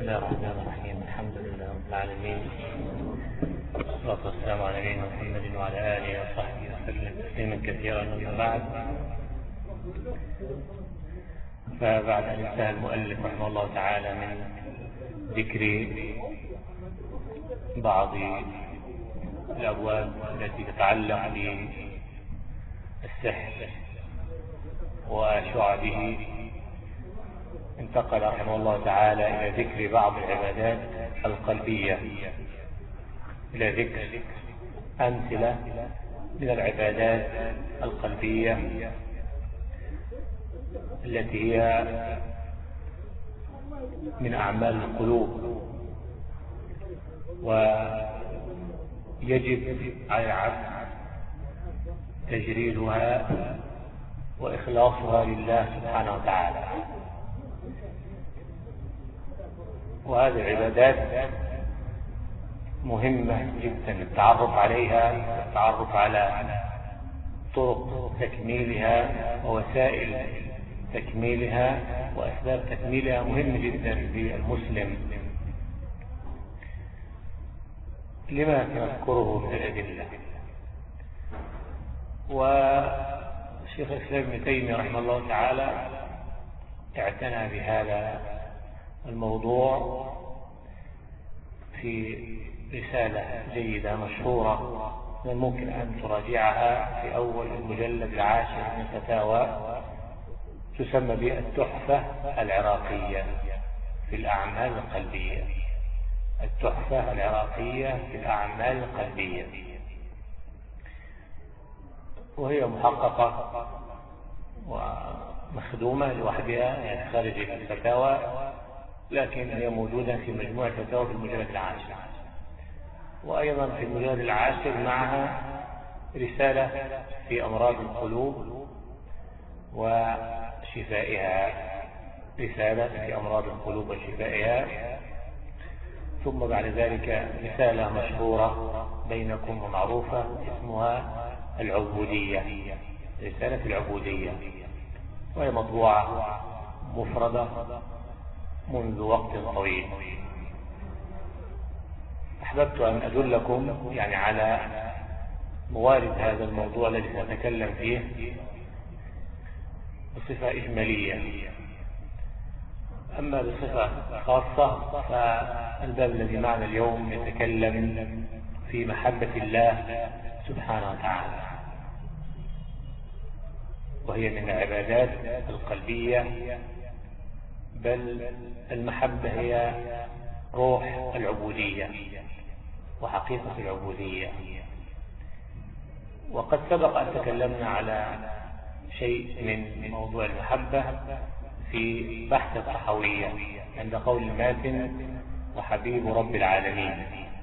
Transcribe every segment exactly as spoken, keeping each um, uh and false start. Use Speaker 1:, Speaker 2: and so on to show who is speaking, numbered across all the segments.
Speaker 1: الله الرحمن الرحيم. الحمد لله رب العالمين، والصلاة والسلام على نبينا محمد وعلى آله وصحبه وسلم تسليما كثيرا. أما بعد، فبعد أن انتهى المؤلف رحمه الله تعالى من ذكر بعض الأبواب التي تتعلق بالسحر وشعبه، انتقل رحمه الله تعالى إلى ذكر بعض العبادات القلبية، إلى ذكر أمثلة من العبادات القلبية التي هي من أعمال القلوب، ويجب على العبد تجريدها وإخلاصها لله سبحانه وتعالى. وهذه العبادات مهمة جدا التعرف عليها، التعرف على طرق تكميلها ووسائل تكميلها وأسباب تكميلها مهم جدا للمسلم. لما نذكره من الأدلة؟ وشيخ الإسلام ابن تيمية رحمه الله تعالى اعتنى بهذا الموضوع في رسالة جيدة مشهورة من الممكن أن تراجعها في أول المجلد العاشر من فتاوى، تسمى بالتحفة العراقية في الأعمال القلبية. التحفة العراقية في الأعمال القلبية، وهي محققة ومخدومة لوحدها يعني خارج الفتاوى، لكن هي موجودة في مجموعة الفتاوى في المجلد العاشر. وأيضا في المجلد العاشر معها رسالة في أمراض القلوب وشفائها، رسالة في أمراض القلوب وشفائها. ثم بعد ذلك رسالة مشهورة بينكم ومعروفة اسمها العبودية، رسالة العبودية، وهي مطبوعة مفردة منذ وقت طويل. أحببت أن أدلكم يعني على موارد هذا الموضوع الذي سأتكلم فيه بصفة إجمالية. أما بصفة خاصة فالباب الذي معنا اليوم يتكلم في محبة الله سبحانه وتعالى، وهي من العبادات القلبية، بل المحبة هي روح العبودية وحقيقة العبودية. وقد سبق أن تكلمنا على شيء من موضوع المحبة في بحث الطحاوية عند قول الماتن وحبيب رب العالمين.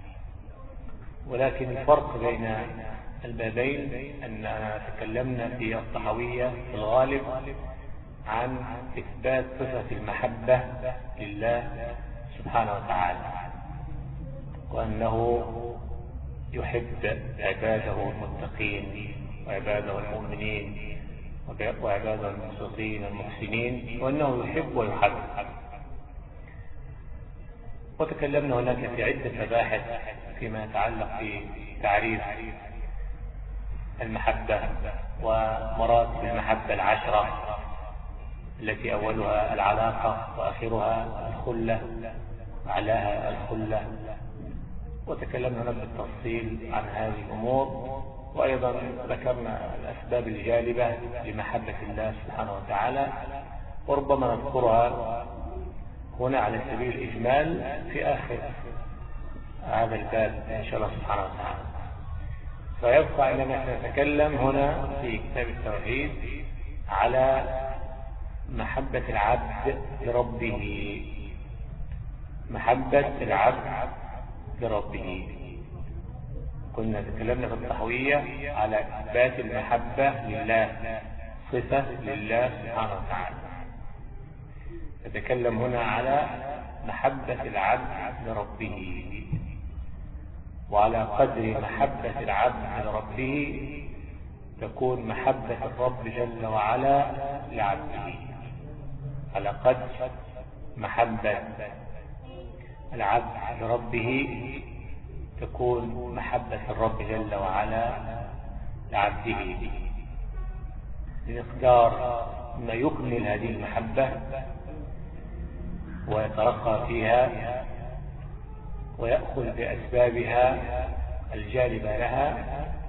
Speaker 1: ولكن الفرق بين البابين أننا تكلمنا في الطحاوية في الغالب عن إثبات صفة المحبة لله سبحانه وتعالى، وأنه يحب عباده المتقين وعباده المؤمنين وعباده المقسطين المحسنين، وأنه يحب ويحب. وتكلمنا هناك في عدة مباحث فيما يتعلق بتعريف المحبة ومراتب المحبة العشرة، التي أولها العلاقة وآخرها الخلة وأعلاها الخلة. وتكلمنا هنا بالتفصيل عن هذه الأمور، وأيضا ذكرنا الأسباب الجالبة لمحبة الله سبحانه وتعالى، وربما نذكرها هنا على سبيل الإجمال في آخر هذا الباب إن شاء الله سبحانه وتعالى. فيبقى أننا نتكلم هنا في كتاب التوحيد على محبة العبد لربه، محبة العبد لربه. كنا تكلمنا في الطحاوية على إثبات المحبة لله، صفة لله سبحانه وتعالى. نتكلم هنا على محبة العبد لربه، وعلى قدر محبة العبد لربه تكون محبة الرب جل وعلا لعبده، على قدر محبة العبد لربه تكون محبة الرب جل وعلا لعبده بمقدار ما يكمل هذه المحبة ويترقى فيها ويأخذ بأسبابها الجالبة لها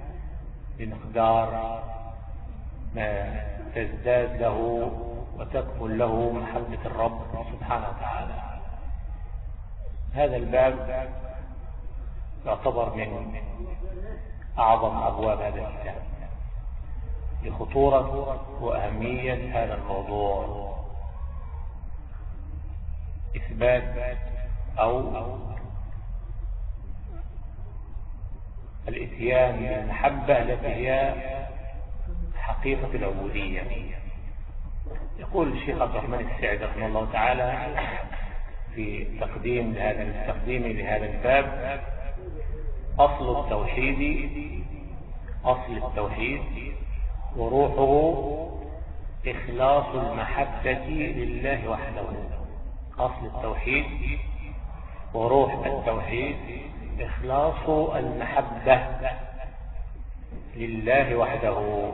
Speaker 1: بمقدار ما تزداد له وتكمل له محبة الرب سبحانه وتعالى. هذا الباب يعتبر من أعظم أبواب هذا الكتاب لخطورة وأهمية هذا الموضوع، إثبات أو الإتيان بالمحبة التي هي حقيقة العبودية. يقول الشيخ عبد الرحمن السعدي رحمه الله تعالى في تقديم لهذا التقديم لهذا الباب: أصل التوحيد أصل التوحيد وروحه إخلاص المحبة لله وحده. أصل التوحيد وروح التوحيد إخلاص المحبة لله وحده،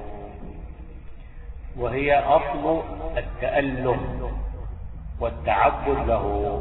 Speaker 1: وهي أصل التأله والتعبد له.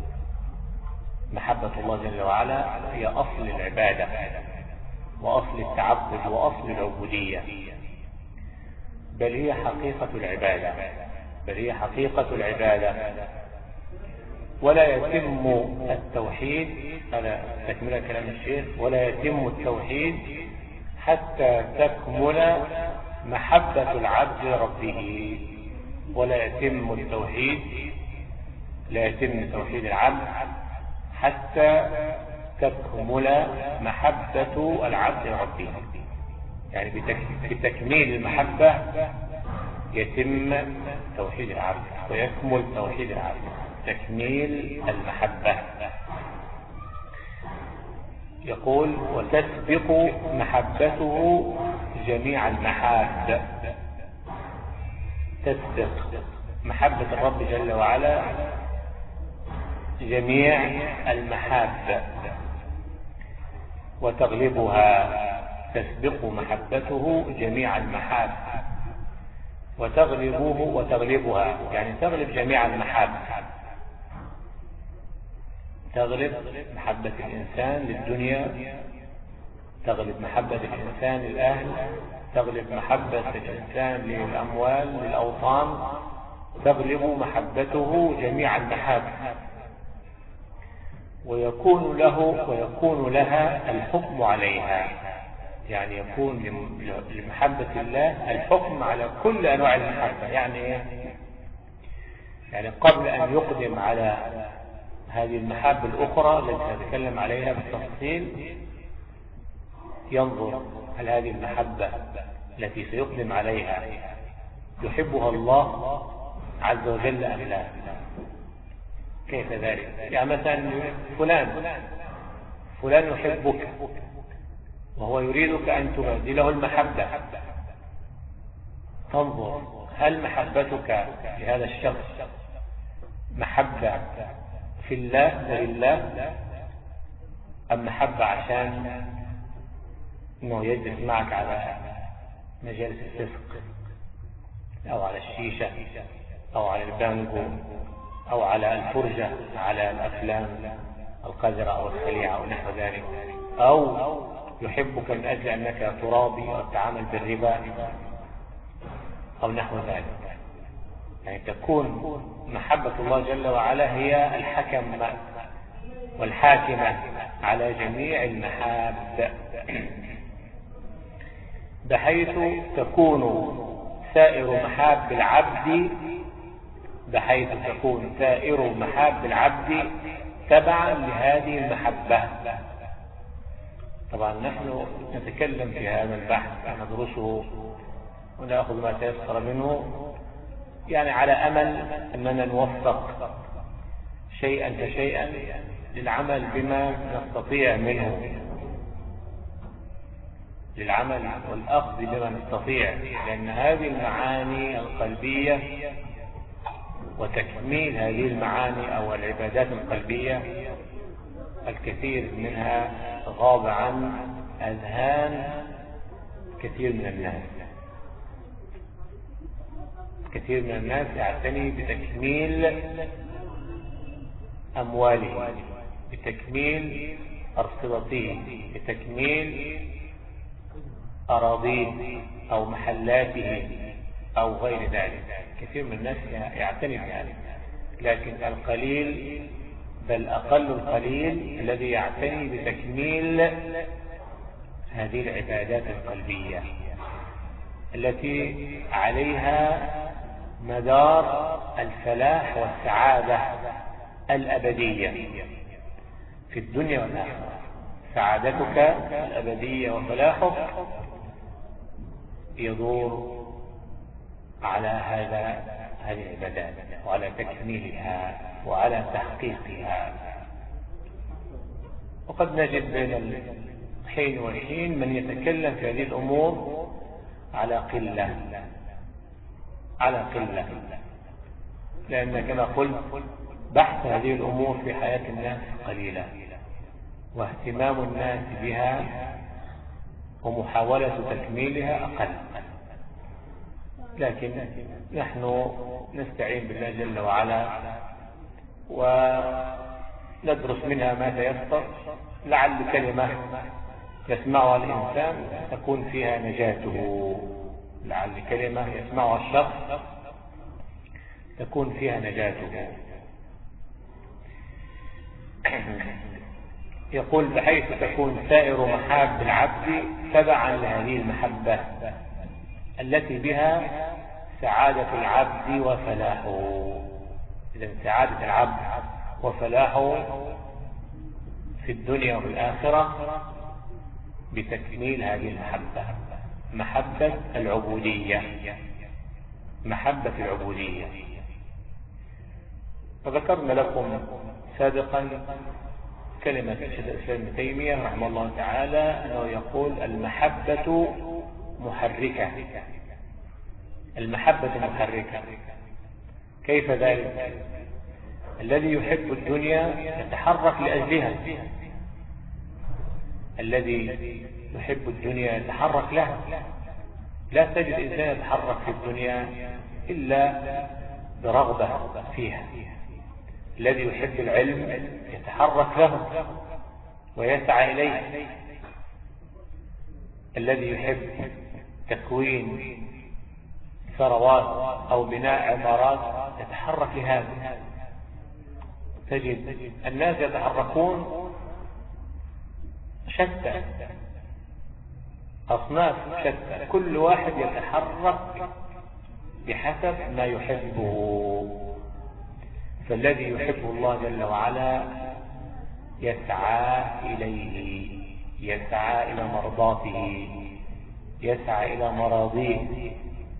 Speaker 1: محبة الله جل وعلا هي أصل العبادة وأصل التعبد وأصل العبودية، بل هي حقيقة العبادة بل هي حقيقة العبادة ولا يتم التوحيد، هذا تكمل كلام الشيخ، ولا يتم التوحيد حتى تكمل محبة العبد لربه. ولا يتم التوحيد لا يتم توحيد العبد حتى تكمل محبة العبد لربه، يعني بتكميل المحبة يتم توحيد العبد ويكمل توحيد العبد. تكميل المحبة. يقول: وتسبق محبته جميع المحاب. تسبق محبة الرب جل وعلا جميع المحاب وتغلبها. تسبق محبته جميع المحاب وتغلبه وتغلبها، يعني تغلب جميع المحاب. تغلب محبة الإنسان للدنيا، تغلب محبة الإنسان للأهل، تغلب محبة الإنسان للأموال للأوطان، تغلب محبته جميع المحاب، ويكون له ويكون لها الحكم عليها. يعني يكون لمحبة الله الحكم على كل أنواع المحبة. يعني يعني قبل أن يقدم على هذه المحبة الأخرى التي نتكلم عليها بالتفصيل ينظر هل هذه المحبة التي سيقدم عليها يحبها الله عز وجل أم لا. كيف ذلك؟ يعني مثلا فلان فلان يحبك وهو يريدك أن تبادله المحبة، تنظر هل محبتك لهذا الشخص محبة في الله ولله، أم محبة عشان أنه يجلس معك على مجالس الفسق أو على الشيشة أو على البانجو أو على الفرجة على الأفلام القذرة أو الخليعة أو نحو ذلك، أو يحبك من أجل أنك ترابي أو تعامل بالربا أو نحو ذلك. يعني تكون محبة الله جل وعلا هي الحكم والحاكمة على جميع المحاب، بحيث تكون سائر محاب العبد بحيث تكون سائر محاب العبد تبعا لهذه المحبة. طبعا نحن نتكلم في هذا البحث ندرسه ونأخذ ما تيسر منه، يعني على أمل أننا نوفق شيئا فشيئا للعمل بما نستطيع منه، للعمل والأخذ بما نستطيع، لأن هذه المعاني القلبية وتكميل هذه المعاني أو العبادات القلبية الكثير منها غاب عن أذهان كثير من الناس. كثير من الناس يعتني بتكميل أمواله، بتكميل أرصدته، بتكميل أراضيه أو محلاته أو غير ذلك. كثير من الناس يعتني بهذا، لكن القليل بل أقل القليل الذي يعتني بتكميل هذه العبادات القلبية التي عليها مدار الفلاح والسعادة الأبدية في الدنيا والآخرة. سعادتك الأبدية وفلاحك يدور على هذا هذه العبادات وعلى تكميلها وعلى تحقيقها. وقد نجد بين الحين والحين من يتكلم في هذه الأمور على قلة على قلة لأن كما قلت بحث هذه الأمور في حياة الناس قليلة، واهتمام الناس بها ومحاولة تكميلها أقل. لكن نحن نستعين بالله جل وعلا وندرس منها ما تيسر، لعل كلمة يسمعها الإنسان تكون فيها نجاته، لعل كلمة يسمعها الشخص تكون فيها نجاته. يقول بحيث تكون سائر محاب العبد تبعا لهذه المحبة التي بها سعادة العبد وفلاحه. إذن سعادة العبد وفلاحه في الدنيا وفي الآخرة بتكميل هذه المحبة، محبة العبودية، محبة العبودية. فذكرنا لكم سابقا كلمة شيخ الإسلام ابن تيمية رحمه الله تعالى أنه يقول المحبة محركة. المحبة محركة. كيف ذلك؟ الذي يحب الدنيا يتحرك لأجلها، الذي يحب الدنيا يتحرك لها. لا تجد إنسان يتحرك في الدنيا إلا برغبة فيها. الذي يحب العلم يتحرك له ويسعى إليه. الذي يحب تكوين ثروات أو بناء عمارات يتحرك لهذا. تجد الناس يتحركون شتى، أصناف شتى، كل واحد يتحرك بحسب ما يحبه. فالذي يحب الله جل وعلا يسعى إليه، يسعى إلى مرضاته، يسعى إلى مراضيه،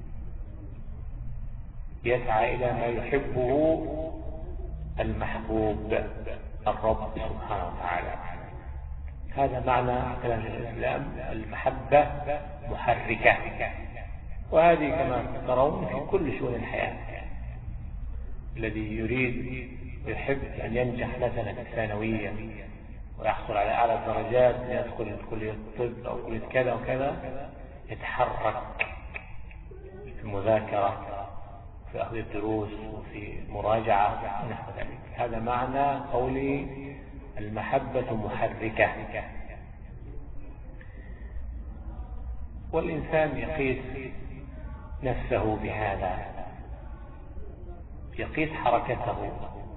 Speaker 1: يسعى إلى ما يحبه المحبوب الرب سبحانه وتعالى. هذا معنى كلام الإسلام، المحبة محركة. وهذه كما ترون في كل شؤون الحياة. الذي يريد يحب أن ينجح مثلا في الثانوية ويحصل على أعلى الدرجات، يدخل كلية الطب أو كلية كذا وكذا، يتحرك في المذاكرة، في أخذ الدروس وفي مراجعة ونحو ذلك. هذا معنى قولي المحبة محركة. والإنسان يقيس نفسه بهذا، يقيس حركته،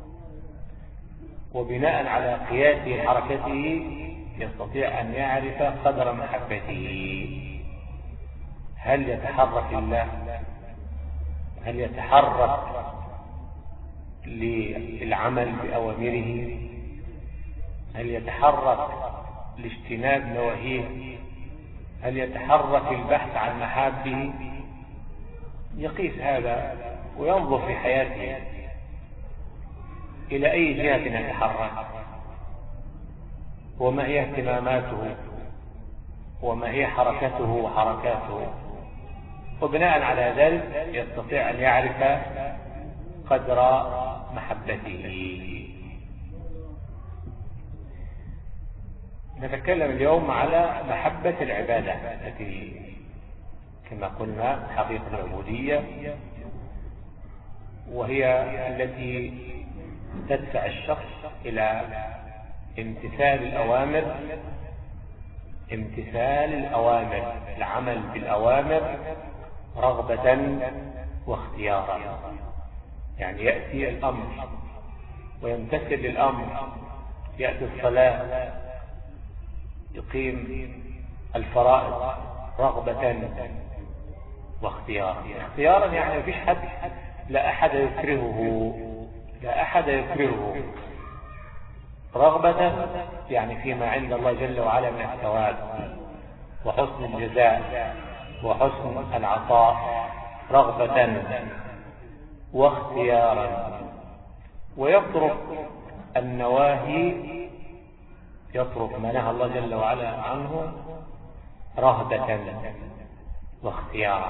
Speaker 1: وبناء على قياس حركته يستطيع أن يعرف قدر محبته. هل يتحرك لله؟ هل يتحرك للعمل بأوامره؟ هل يتحرك لاجتناب نواهيه؟ هل يتحرك البحث عن محابه؟ يقيس هذا وينظر في حياته إلى أي جهة يتحرك، وما هي اهتماماته، وما هي حركته وحركاته، وبناء على ذلك يستطيع أن يعرف قدر محبته. نتكلم اليوم على محبة العبادة التي كما قلنا حقيقة العبودية، وهي التي تدفع الشخص إلى امتثال الأوامر امتثال الأوامر العمل بالأوامر رغبة واختيارا. يعني يأتي الأمر ويمتثل للأمر، يأتي الصلاة يقيم الفرائض رغبة واختيارا. اختيارا يعني مفيش حد، لا أحد يكرهه لا أحد يكرهه رغبة يعني فيما عند الله جل وعلا من الثواب وحسن الجزاء وحسن العطاء رغبة واختيارا. ويترك النواهي، يترك ما نهى الله جل وعلا عنه رهبة واختيارا،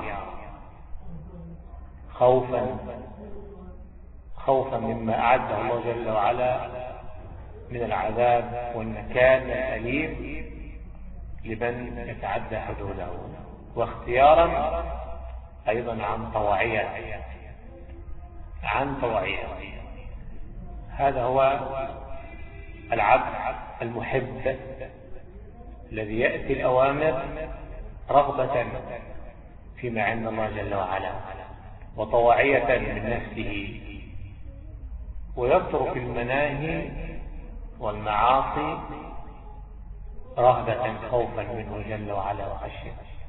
Speaker 1: خوفا خوفا مما أعده الله جل وعلا من العذاب والنكال الأليم لمن يتعدى حدوده، واختيارا أيضا عن طواعية عن طواعية. هذا هو العبد المحب الذي يأتي الأوامر رغبة فيما عند الله جل وعلا وطواعية من نفسه، ويترك المناهي والمعاصي رهبة خوفا منه جل وعلا وخشية،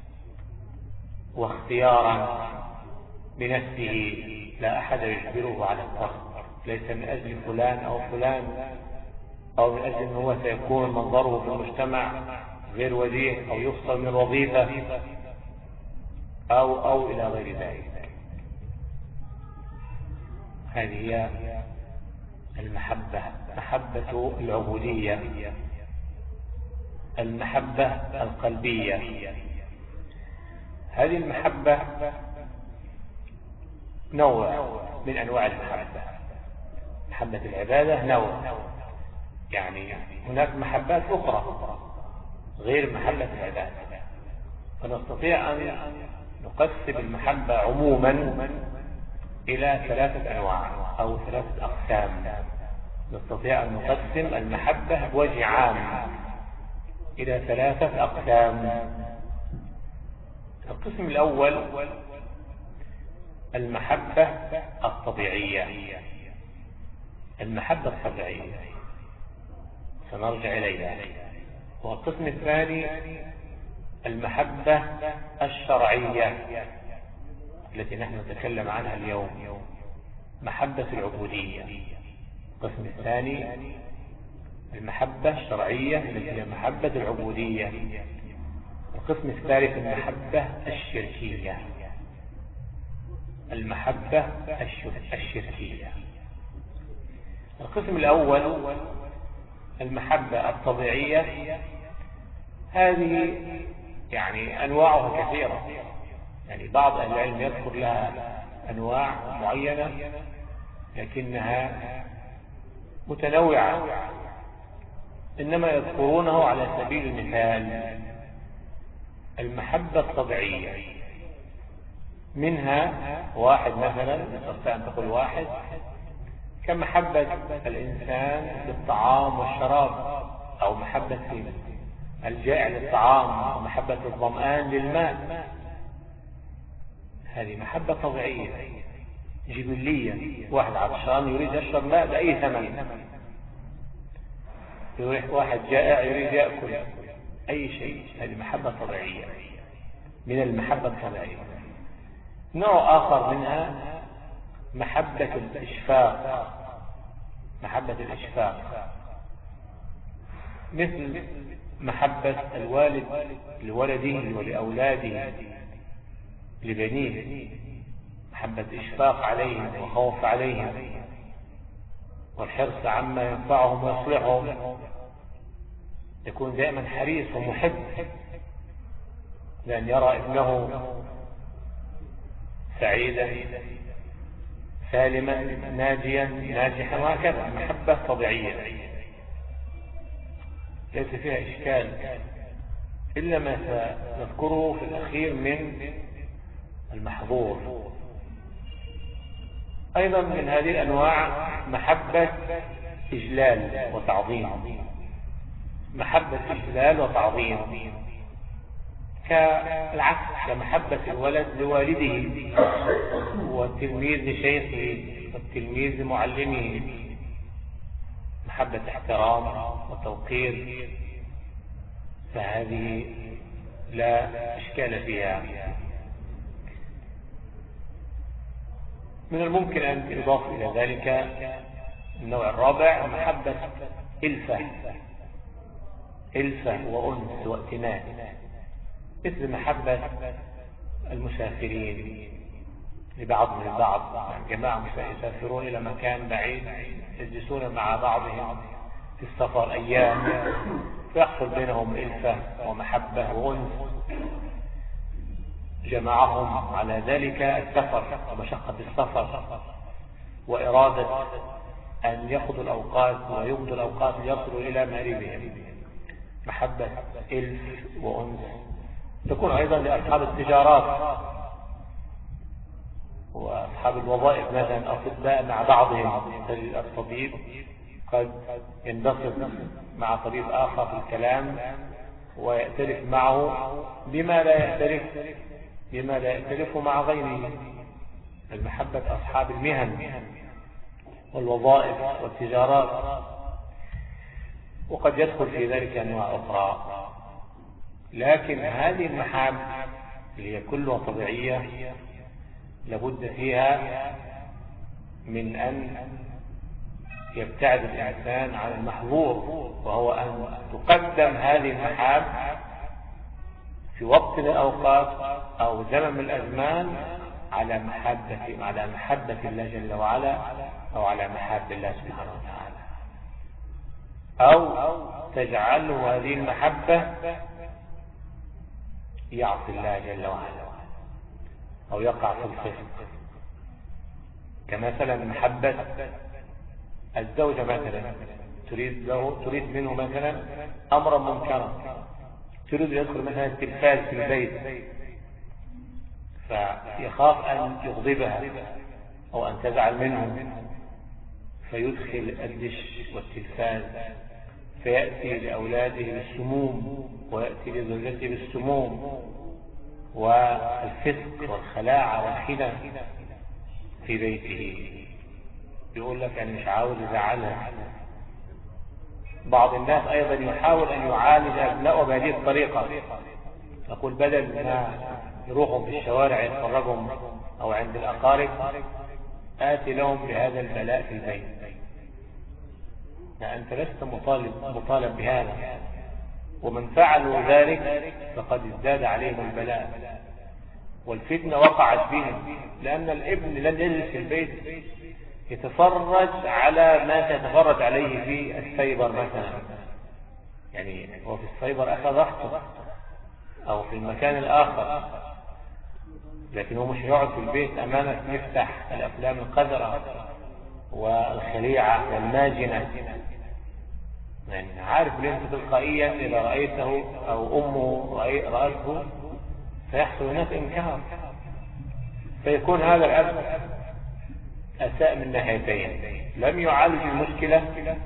Speaker 1: واختيارا بنفسه لا أحد يجبره على الترك، ليس من أجل فلان أو فلان أو من أجل أنه هو سيكون منظره في المجتمع غير وجيه أو يفصل من الوظيفة أو أو إلى غير ذلك. هذه هي المحبة، محبة العبودية، المحبة القلبية. هذه المحبة نوع من أنواع المحبة. محبة العبادة نوع، يعني هناك محبات أخرى غير محبة العبادة، فنستطيع أن نقسم المحبة عموما إلى ثلاثة أنواع أو ثلاثة أقسام. نستطيع أن نقسم المحبة بوجه عام إلى ثلاثة أقسام. القسم الأول المحبة الطبيعية، المحبة الطبيعية سنرجع إليها. والقسم الثاني المحبة الشرعية التي نحن نتكلم عنها اليوم، محبة العبودية. القسم الثاني المحبة الشرعية التي هي محبة العبودية. القسم الثالث المحبة الشركية، المحبة الشركية. القسم الأول المحبة الطبيعية، هذه يعني أنواعها كثيرة، يعني بعض أهل العلم يذكر لها أنواع معينة لكنها متنوعة، إنما يذكرونه على سبيل المثال. المحبة الطبيعية منها واحد مثلا، تستطيع أن تقول واحد كمحبة الإنسان للطعام والشراب، أو محبة الجائع للطعام ومحبة الظمآن للماء. هذه محبة طبيعية جبلية، واحد عطشان يريد يشرب ماء بأي ثمن، واحد جائع يريد يأكل أي شيء. هذه محبة طبيعية من المحبة الطبيعية. نوع آخر منها محبة الإشفاق، محبة الإشفاق مثل محبة الوالد لولده ولأولاده لبنيه، محبة إشفاق عليهم وخوف عليهم والحرص عما ينفعهم ويصلحهم، يكون دائما حريص ومحب لأن يرى ابنه سعيدا سالما ناجيا ناجحا، وهكذا. محبة طبيعية ليس فيها إشكال، إلا ما سنذكره في الأخير من المحظور. أيضا من هذه الأنواع محبة إجلال وتعظيم. محبة إجلال وتعظيم كالعكس، كمحبة الولد لوالده، والتلميذ لشيخه، والتلميذ لمعلمه. محبة احترام وتوقير، فهذه لا إشكال فيها. من الممكن أن يضاف إلى ذلك النوع الرابع محبة إلفة، إلفة وأنس وائتناء، مثل محبة المسافرين لبعضهم البعض. جماعة يسافرون إلى مكان بعيد، يجلسون مع بعضهم في السفر أيام، فيحصل بينهم إلفة ومحبة وأنس. جمعهم على ذلك السفر ومشقة السفر، وإرادة أن يأخذوا الأوقات ويمضوا الأوقات ليصلوا إلى مآربهم. محبة إلف وأنس تكون أيضا لأصحاب التجارات وأصحاب الوظائف، مثلا أطباء مع بعضهم. الطبيب قد ينبسط مع طبيب آخر في الكلام ويأتلف معه بما لا يأتلف بما لا يأتلف مع غيره. المحبة أصحاب المهن والوظائف والتجارات، وقد يدخل في ذلك أنواع أخرى. لكن هذه المحاب اللي هي كلها طبيعية لابد فيها من أن يبتعد الإنسان عن المحظور، وهو أن تقدم هذه المحاب في وقت من الأوقات أو زمن من الأزمان على محبة على محبة الله جل وعلا، أو على محبة الله سبحانه وتعالى، أو تجعل هذه المحبة يعصي الله جل وعلا أو يقع في الفسق. كمثلا محبة الزوجة مثلا تريد له تريد منه مثلا أمرا منكرا، تريد يدخل مثلا التلفاز في البيت، فيخاف أن يغضبها أو أن تزعل منه، فيدخل الدش والتلفاز، فيأتي لأولاده بالسموم ويأتي لزوجته بالسموم والفسق والخلاعة والخنا في بيته. يقول لك أنا مش عاوز أزعلها. بعض الناس أيضا يحاول أن يعالج أبنائه بهذه الطريقة، يقول بدل ما يروحوا في الشوارع يتفرجهم أو عند الأقارب، آتي لهم بهذا البلاء في البيت. يعني أنت لست مطالب, مطالب بهذا، ومن فعلوا ذلك فقد ازداد عليهم البلاء والفتنة وقعت بهم، لأن الابن لن يجلس في البيت يتفرج على ما تتفرج عليه في السايبر مثلا. يعني هو في السايبر أخذ راحته أو في المكان الآخر، لكن هو مش يقعد في البيت أمامك يفتح الأفلام القذرة والخليعة والماجنة. يعني عارف لأنت تلقائيا إذا رأيته أو أمه رأته فيحصل هناك إنكار، فيكون هذا الأب أساء من ناحيتين، لم يعالج المشكلة،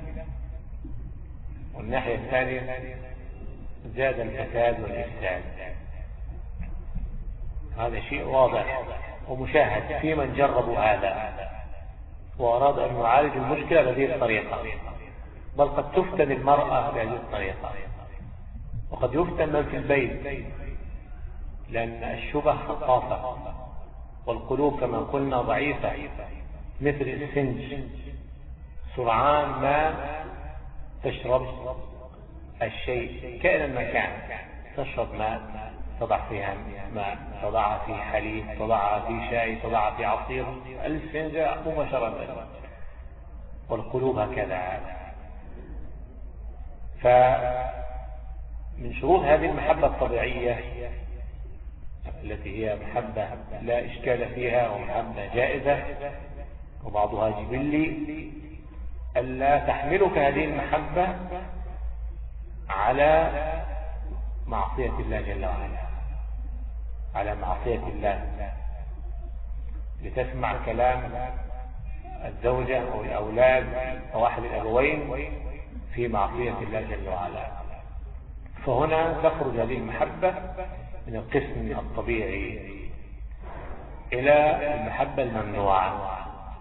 Speaker 1: والناحية الثانية زاد الفساد والإفساد. هذا شيء واضح ومشاهد في من جربوا هذا وأراد أن يعالج المشكلة بهذه الطريقة. بل قد تفتن المرأة بهذه الطريقة، وقد يفتن من في البيت، لأن الشبه خطافة والقلوب كما قلنا ضعيفة، مثل السنج سرعان ما تشرب الشيء كائنا ما كان، تشرب ماء تضع فيها ماء، تضعها في حليب، تضعها في شاي، تضعها في عصير، السنجة مباشرة. والقلوب هكذا. فمن شروط هذه المحبة الطبيعية التي هي محبة لا إشكال فيها ومحبة جائزة وبعضها جبلي ألا تحملك هذه المحبة على معصية الله جل وعلا، على معصية الله، لتسمع كلام الزوجة أو الأولاد أو أحد الأبوين في معصية الله جل وعلا. فهنا تخرج هذه المحبة من القسم الطبيعي إلى المحبة الممنوعة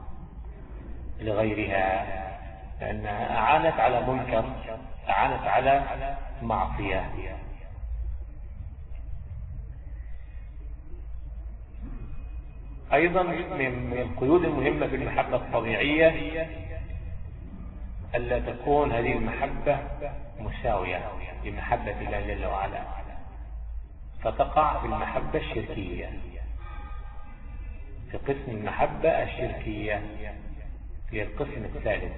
Speaker 1: لغيرها، لأنها أعانت على منكر، أعانت على معصية. أيضا من القيود المهمة في المحبة الطبيعية ألا تكون هذه المحبة مساوية لمحبة الله جل وعلا، فتقع في المحبة الشركية، في قسم المحبة الشركية، هي القسم الثالث.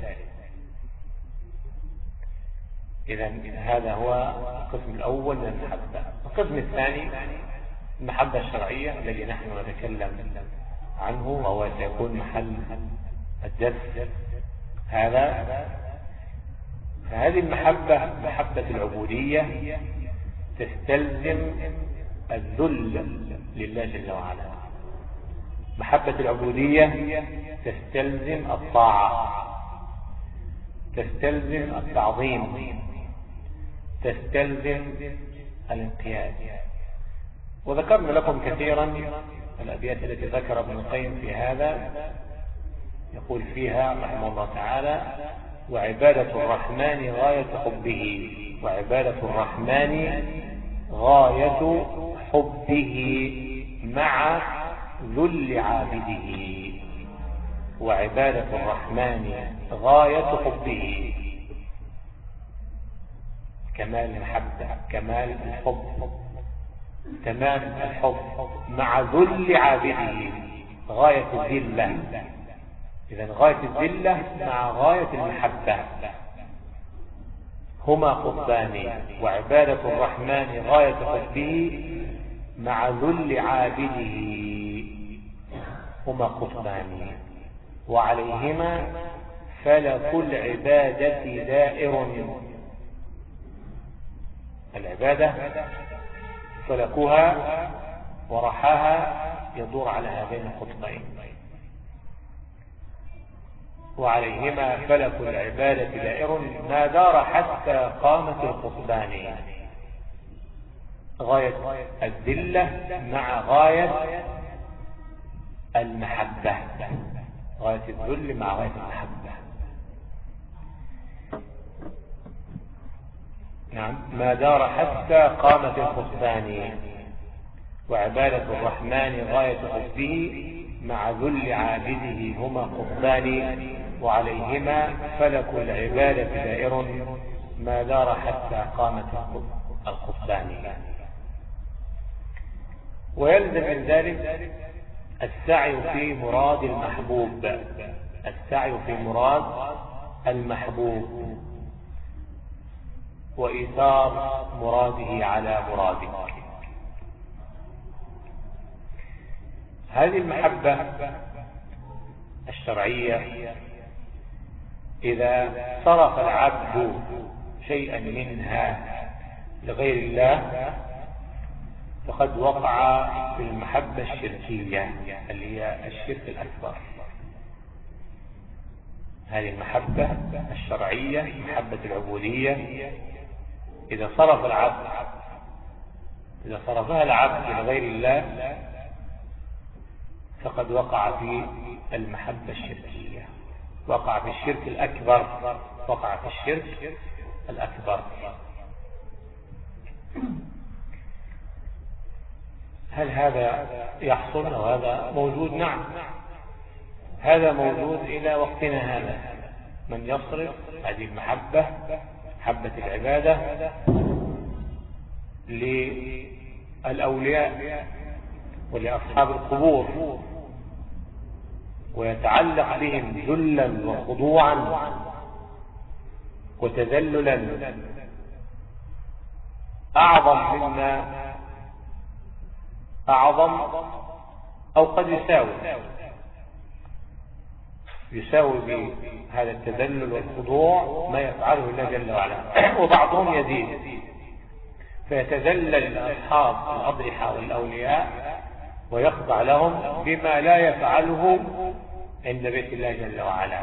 Speaker 1: إذن هذا هو القسم الأول من المحبة. القسم الثاني المحبة الشرعية الذي نحن نتكلم عنه وهو سيكون محل الدرس هذا. فهذه المحبة محبة العبودية تستلزم الذل لله جل وعلا. محبة العبودية تستلزم الطاعة، تستلزم التعظيم، تستلزم الانقياد. وذكرنا لكم كثيرا الأبيات التي ذكر ابن القيم في هذا، يقول فيها رحمه الله تعالى: وعبادة الرحمن غاية حبه، وعبادة الرحمن غاية حبه مع ذل عابده. وعبادة الرحمن غاية حبه، كمال المحبة، كمال الحب، تمام الحب مع ذل عابده، غاية الذلة. إذن غاية الذلة مع غاية المحبة هما قطبان. وعبادة الرحمن غاية حبه مع ذل عابده هما قطبان، وعليهما فلك العبادة دائر. العبادة فلكها ورحاها يدور على هذين القطبين. وعليهما فلك العبادة دائر ما دار حتى قامت القطبان. غاية الذلة مع غاية المحبة، غاية الذل مع غاية المحبة. نعم، ما دار حتى قامت القطبان. وعبادة الرحمن غاية حبه مع ذل عابده هما قطبان، وعليهما فلك العبادة دائر ما دار حتى قامت القطبان. ويلزم من ذلك السعي في مراد المحبوب، السعي في مراد المحبوب وإيثار مراده على مرادك. هذه المحبة الشرعية إذا صرف العبد شيئا منها لغير الله فقد وقع في المحبة الشركية اللي هي الشرك الأكبر. هذه المحبة الشرعية محبة العبودية إذا صرف العبد إذا صرفها العبد لغير الله فقد وقع في المحبة الشركية، وقع في الشرك الأكبر، وقع في الشرك الأكبر. هل هذا يحصل أو هذا موجود؟ نعم، هذا موجود إلى وقتنا هذا. من يصرف هذه المحبة، محبة العبادة، للأولياء ولأصحاب القبور ويتعلق بهم ذلا وخضوعا وتذللا أعظم مما أعظم أو قد يساوي يساوي بهذا التذلل والخضوع ما يفعله الله جل وعلا. وبعضهم يزيد فيتذلل أصحاب الأضرحة والأولياء ويخضع لهم بما لا يفعله عند بيت الله جل وعلا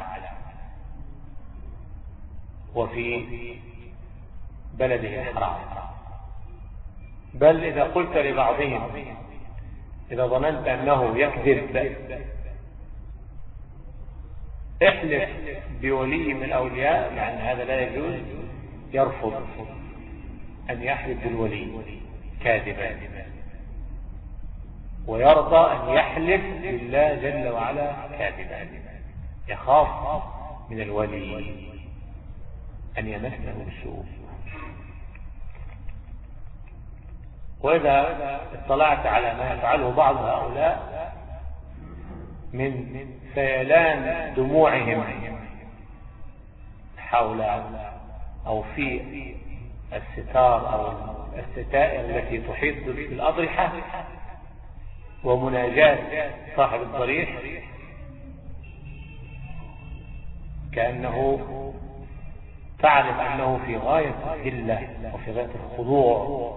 Speaker 1: وفي بلده الحرام. بل إذا قلت لبعضهم إذا ظننت أنه يكذب احلف بولي من الأولياء، يعني هذا لا يجوز، يرفض أن يحلف بالولي كاذبا ويرضى أن يحلف بالله جل وعلا كاذبا، يخاف من الولي أن يمسه السوء. وإذا اطلعت على ما يفعله بعض هؤلاء من سيلان دموعهم حول أو في الستار أو الستائر التي تحيط بالأضرحة ومناجاة صاحب الضريح كأنه تعلم أنه في غاية الذلة وفي غاية الخضوع،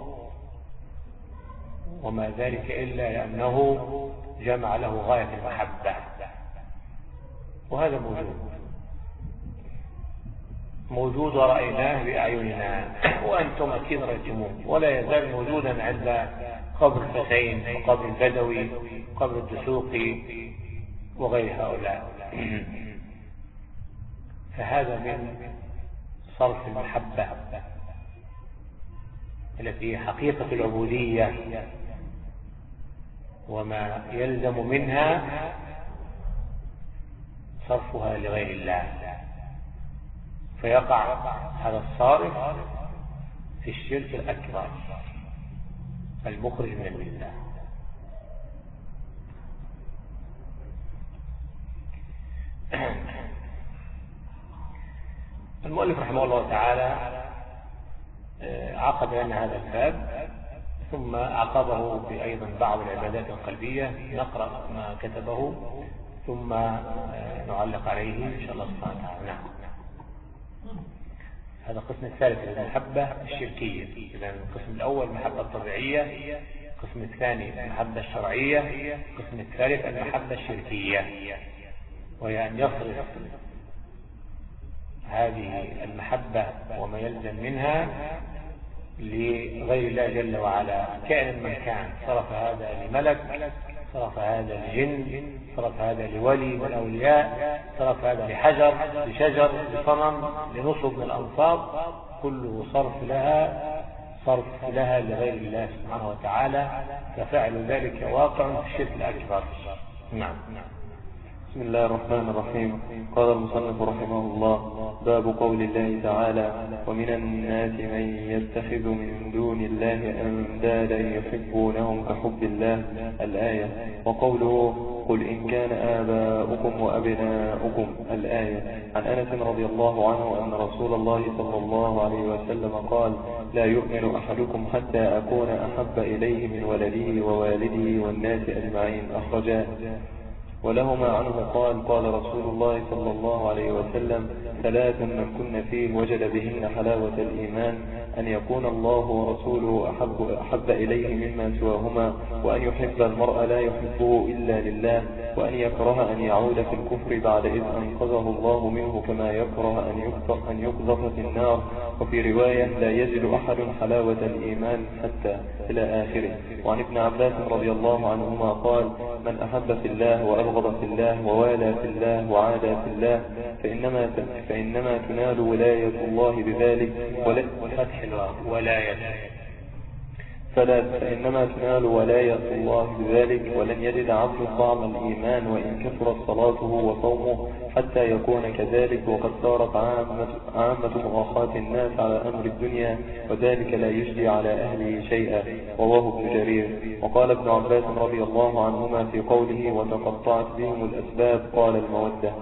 Speaker 1: وما ذلك إلا لأنه جمع له غاية المحبة. وهذا موجود موجود ورأيناه بأعيننا وأنتم أكيد رأيتموه، ولا يزال موجودا عند قبر الحسين وقبر البدوي وقبر الدسوقي وغير هؤلاء. فهذا من صرف المحبة التي هي حقيقة العبودية وما يلزم منها صرفها لغير الله، فيقع هذا الصارف في الشرك الأكبر المخرج من الملة. المؤلف رحمه الله تعالى عقد لنا هذا الباب ثم عقبه بأيضا بعض العبادات القلبية. نقرأ ما كتبه ثم نعلق عليه إن شاء الله سبحانه وتعالى. نعم. هذا القسم الثالث من المحبة الشركية. إذا القسم الأول المحبة الطبيعية، القسم الثاني المحبة الشرعية، القسم الثالث المحبة الشركية، وهي أن يصرف هذه المحبة وما يلزم منها لغير الله جل وعلا كائن من كان. صرف هذا لملك، صرف هذا لجن، صرف هذا لولي من الأولياء، صرف هذا لحجر، لشجر، لصنم، لنصب من الأنصاب، كله صرف لها صرف لها لغير الله سبحانه وتعالى، ففعل ذلك واقع في الشرك الأكبر. نعم.
Speaker 2: بسم الله الرحمن الرحيم. قال المصنف رحمه الله: باب قول الله تعالى: ومن الناس من يتخذ من دون الله أندادا يحبونهم كحب الله، الآية. وقوله: قل إن كان آباؤكم وأبناؤكم، الآية. عن أنس رضي الله عنه أن رسول الله صلى الله عليه وسلم قال: لا يؤمن أحدكم حتى أكون أحب إليه من ولده ووالده والناس أجمعين، أخرجاه. ولهما عنه قال: قال رسول الله صلى الله عليه وسلم: ثلاث من كن فيه وجد بهن حلاوة الإيمان: أن يكون الله ورسوله أحب, أحب إليه مما سواهما، وأن يحب المرء لا يحبه إلا لله، وأن يكره أن يعود في الكفر بعد إذ أنقذه الله منه، كما يكره أن يقذف في النار. وفي رواية: لا يجد أحد حلاوة الإيمان حتى، إلى آخره. وعن ابن عباس رضي الله عنهما قال: من أحب في الله وأبغض في الله ووالى في الله وعادى في الله فإنما, فإنما تنال ولاية الله بذلك
Speaker 1: وفتح ولاية
Speaker 2: فلا فإنما تنال ولاية الله بذلك. ولن يجد عبد طعم الإيمان وإن كثرت صلاته وصومه حتى يكون كذلك. وقد صارت عامة, عامة مؤاخاة الناس على أمر الدنيا، وذلك لا يجدي على أهله شيئا. رواه ابن جرير. وقال ابن عباس رضي الله عنهما في قوله: وتقطعت بهم الأسباب، قال: المودة.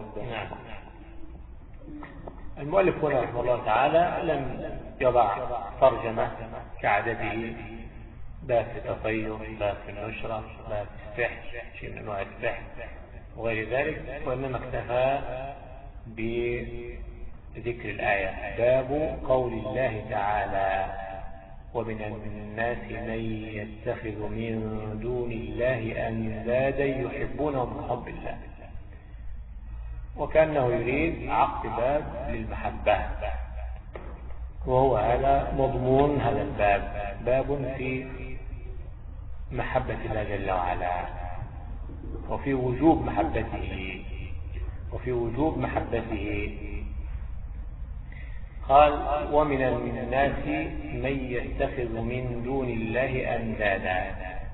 Speaker 1: المؤلف هنا رحمه الله تعالى لم يضع ترجمة كعادته، باب في التطير، باب في النشرة، باب في السحر، شيء من انواع السحر، وغير ذلك، وإنما اكتفى بذكر الآية. باب قول الله تعالى: ومن الناس من يتخذ من دون الله أندادا يحبونهم كحب الله. وكأنه يريد عقد باب للمحبة، وهو هذا مضمون هذا الباب، باب في محبة الله جل وعلا، وفي وجوب محبته وفي وجوب محبته قال: ومن الناس من يتخذ من دون الله أندادا.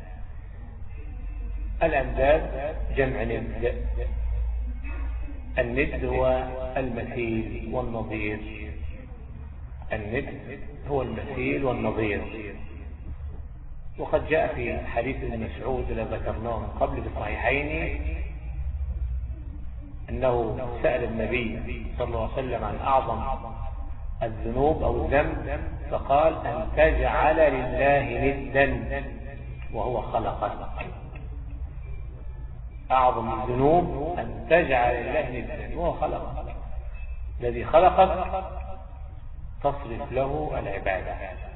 Speaker 1: الأنداد جمع ند. الند هو المثيل والنظير. الند هو المثيل والنظير. وقد جاء في حديث ابن مسعود الذي ذكرناه من قبل في الصحيحين أنه سأل النبي صلى الله عليه وسلم عن أعظم الذنوب أو الذنب، فقال: أن تجعل لله ندا وهو خلقك. أعظم الذنوب أن تجعل لله ندا وهو خلقك. الذي خلقك تصرف له العبادة.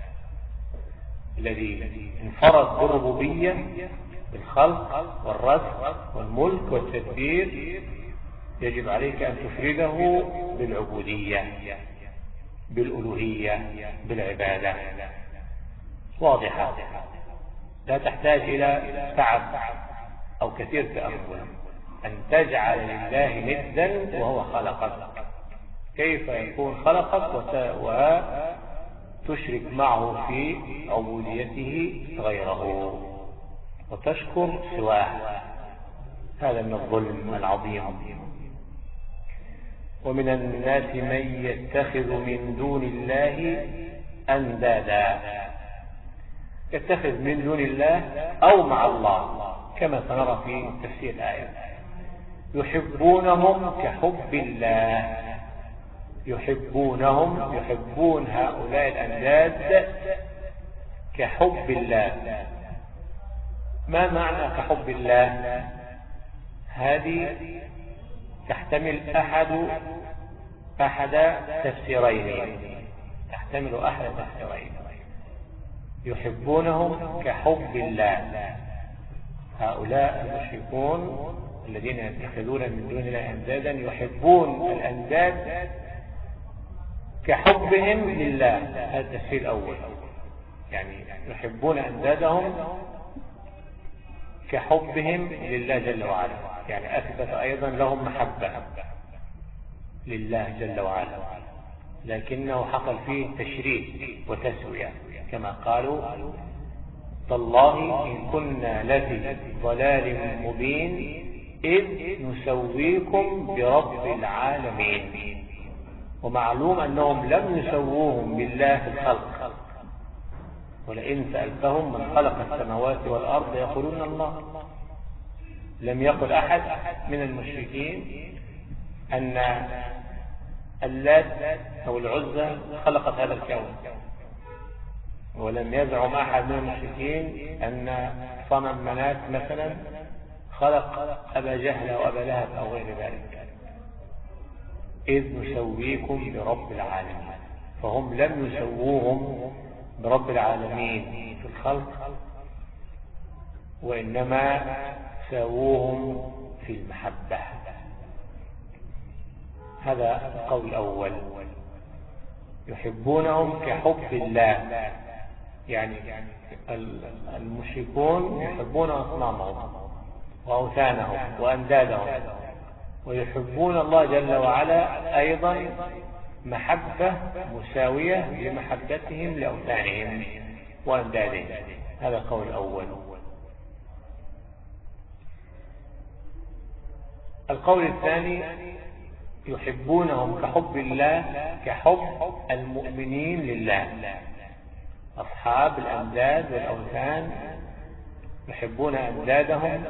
Speaker 1: الذي انفرد بالربوبية، بالخلق والرزق والملك والتدبير، يجب عليك أن تفرده بالعبودية، بالألوهية، بالعبادة. واضحة، لا تحتاج إلى تعب أو كثير تأمل. أن تجعل لله ندا وهو خلقك. كيف يكون خلقك وتشرك معه في عبوديته غيره وتشكر سواه؟ هذا من الظلم العظيم. ومن الناس من يتخذ من دون الله أندادا. يتخذ من دون الله أو مع الله، كما سنرى في تفسير الآية. يحبونهم كحب الله. يحبونهم، يحبون هؤلاء الأنداد كحب الله. ما معنى كحب الله؟ هذه تحتمل أحد أحد تفسيرين تحتمل أحد تفسيرين. يحبونهم كحب الله. هؤلاء المشركون الذين يتخذون من دون الله أندادا يحبون الأنداد كحبهم لله. هذا التفسير الأول، يعني يحبون أندادهم كحبهم لله جل وعلا، يعني أثبت أيضا لهم محبة لله جل وعلا، لكنه حصل فيه تشريك وتسوية، كما قالوا: تالله إن كنا لفي ضلال مبين إذ نسويكم برب العالمين. ومعلوم أنهم لم يسووهم بالله في الخلق، ولئن سألتهم من خلق السماوات والأرض يقولون الله. لم يقل أحد من المشركين أن اللات أو العزى خلقت هذا الكون، ولم يزعم أحد من المشركين أن صنم منات مثلا خلق أبا جهل أو أبا لهب أو غير ذلك. إذ نسويكم برب العالمين. فهم لم يسووهم برب العالمين في الخلق، وإنما ساووهم في المحبة. هذا القول الأول. يحبونهم كحب الله، يعني المشركون يحبون أصنامهم وأوثانهم وأندادهم، ويحبون الله جل وعلا أيضا محبة مساوية لمحبتهم لأوثانهم وأندادهم. هذا القول الأول. القول الثاني: يحبونهم كحب الله كحب المؤمنين لله. أصحاب الأنداد والأوثان يحبون أندادهم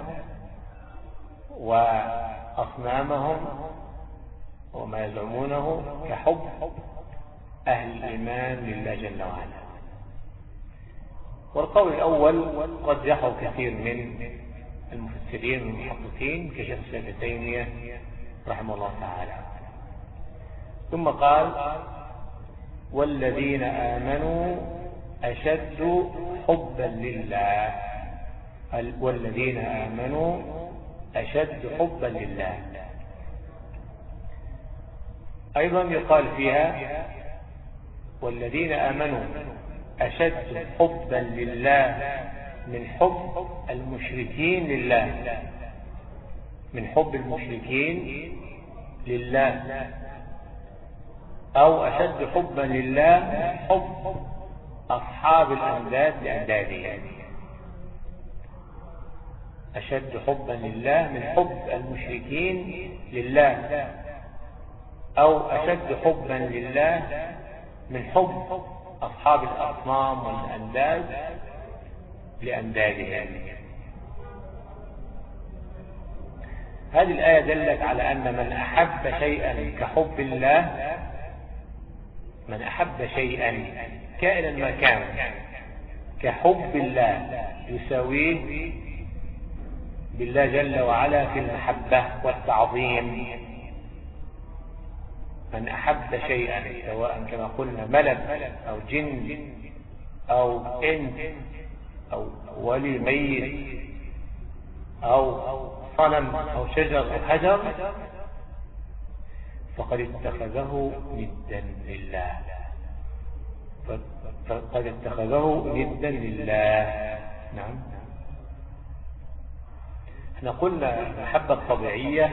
Speaker 1: وأصنامهم وما يزعمونه كحب أهل الإيمان لله جل وعلا. والقول الأول قد جحوا كثير من المفسرين المفسرين والمحققين كشيخ الإسلام ابن تيمية رحمه الله تعالى. ثم قال والذين آمنوا أشد حبا لله. والذين آمنوا أشد حبا لله. أيضا يقال فيها والذين آمنوا أشد حبا لله من حب المشركين لله، من حب المشركين لله، أو أشد حبا لله من حب أصحاب الأنداد لأندادهم. أشد حبا لله من حب المشركين لله، أو أشد حبا لله من حب أصحاب الأصنام والأنداد لأندادهم. هذه الآية دلت على أن من أحب شيئا كحب الله، من أحب شيئا كائنا ما كان كحب الله يساويه بالله جل وعلا في المحبة والتعظيم. من أحب شيئا سواء كما قلنا ملك أو جن أو إنس أو ولي ميت أو صنم أو شجر أو حجر فقد اتخذه ندا لله، فقد اتخذه ندا لله. نعم. احنا قلنا المحبة الطبيعية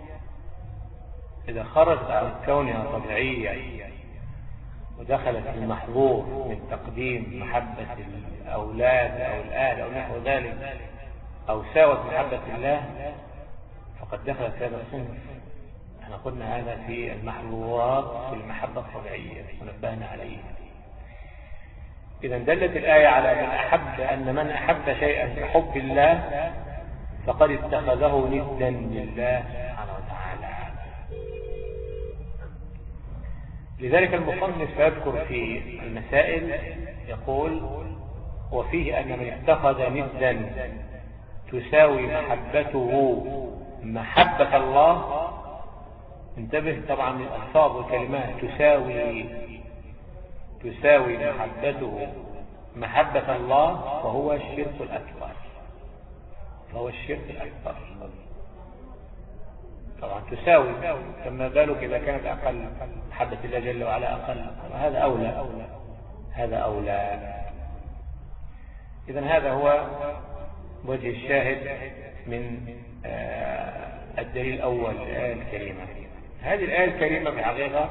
Speaker 1: إذا خرجت عن كونها طبيعية ودخلت في المحظور من تقديم محبة الأولاد أو الآل أو نحو ذلك، أو ساوت محبة الله، فقد دخلت هذا الصنف. احنا قلنا هذا في المحظورات في المحبة الطبيعية ونبهنا عليه. إذا دلت الآية على من أحب أن من أحب شيئا كحب الله فقد اتخذه ندا لله سبحانه وتعالى. لذلك المصنف يذكر في المسائل يقول وفيه أن من اتخذ ندا تساوي محبته محبة الله. انتبه طبعا للألفاظ والكلمات. تساوي تساوي محبته محبة الله فهو الشرك الأكبر، فهو الشرك الأكبر. طبعا تساوي، كما بالك إذا كانت أقل محبة الله جل وعلا أقل، هذا أولى هذا أولى. إذن هذا هو وجه الشاهد من الدليل الأول الآية الكريمة. هذه الآية الكريمة في الحقيقة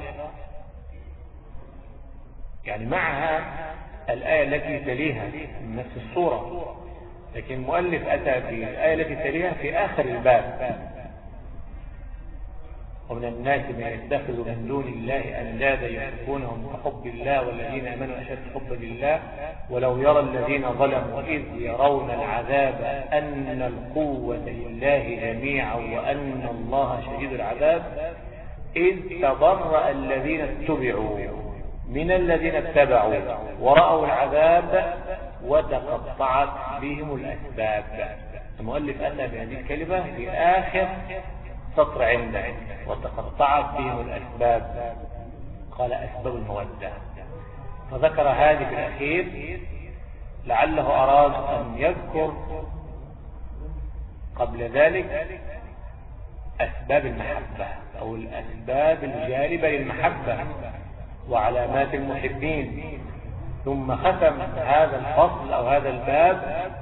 Speaker 1: يعني معها الآية التي تليها من نفس الصورة، لكن المؤلف أتى في الآية التي تليها في آخر الباب. ومن الناس من يتخذ من دون الله أندادا يحبونهم كحب الله والذين آمنوا أشد حبا لله ولو يرى الذين ظلموا إذ يرون العذاب أن القوة لله جميعا وأن الله شديد العذاب إذ تبرأ الذين اتبعوا من الذين اتبعوا ورأوا العذاب وتقطعت بهم الأسباب. المؤلف أتى بهذه الكلمة في آخر سطر عنده وتقطعت بهم الأسباب، قال أسباب المودة، فذكر هذه في الأخير لعله أراد أن يذكر قبل ذلك أسباب المحبة أو الأسباب الجالبة للمحبة وعلامات المحبين، ثم ختم هذا الفصل أو هذا الباب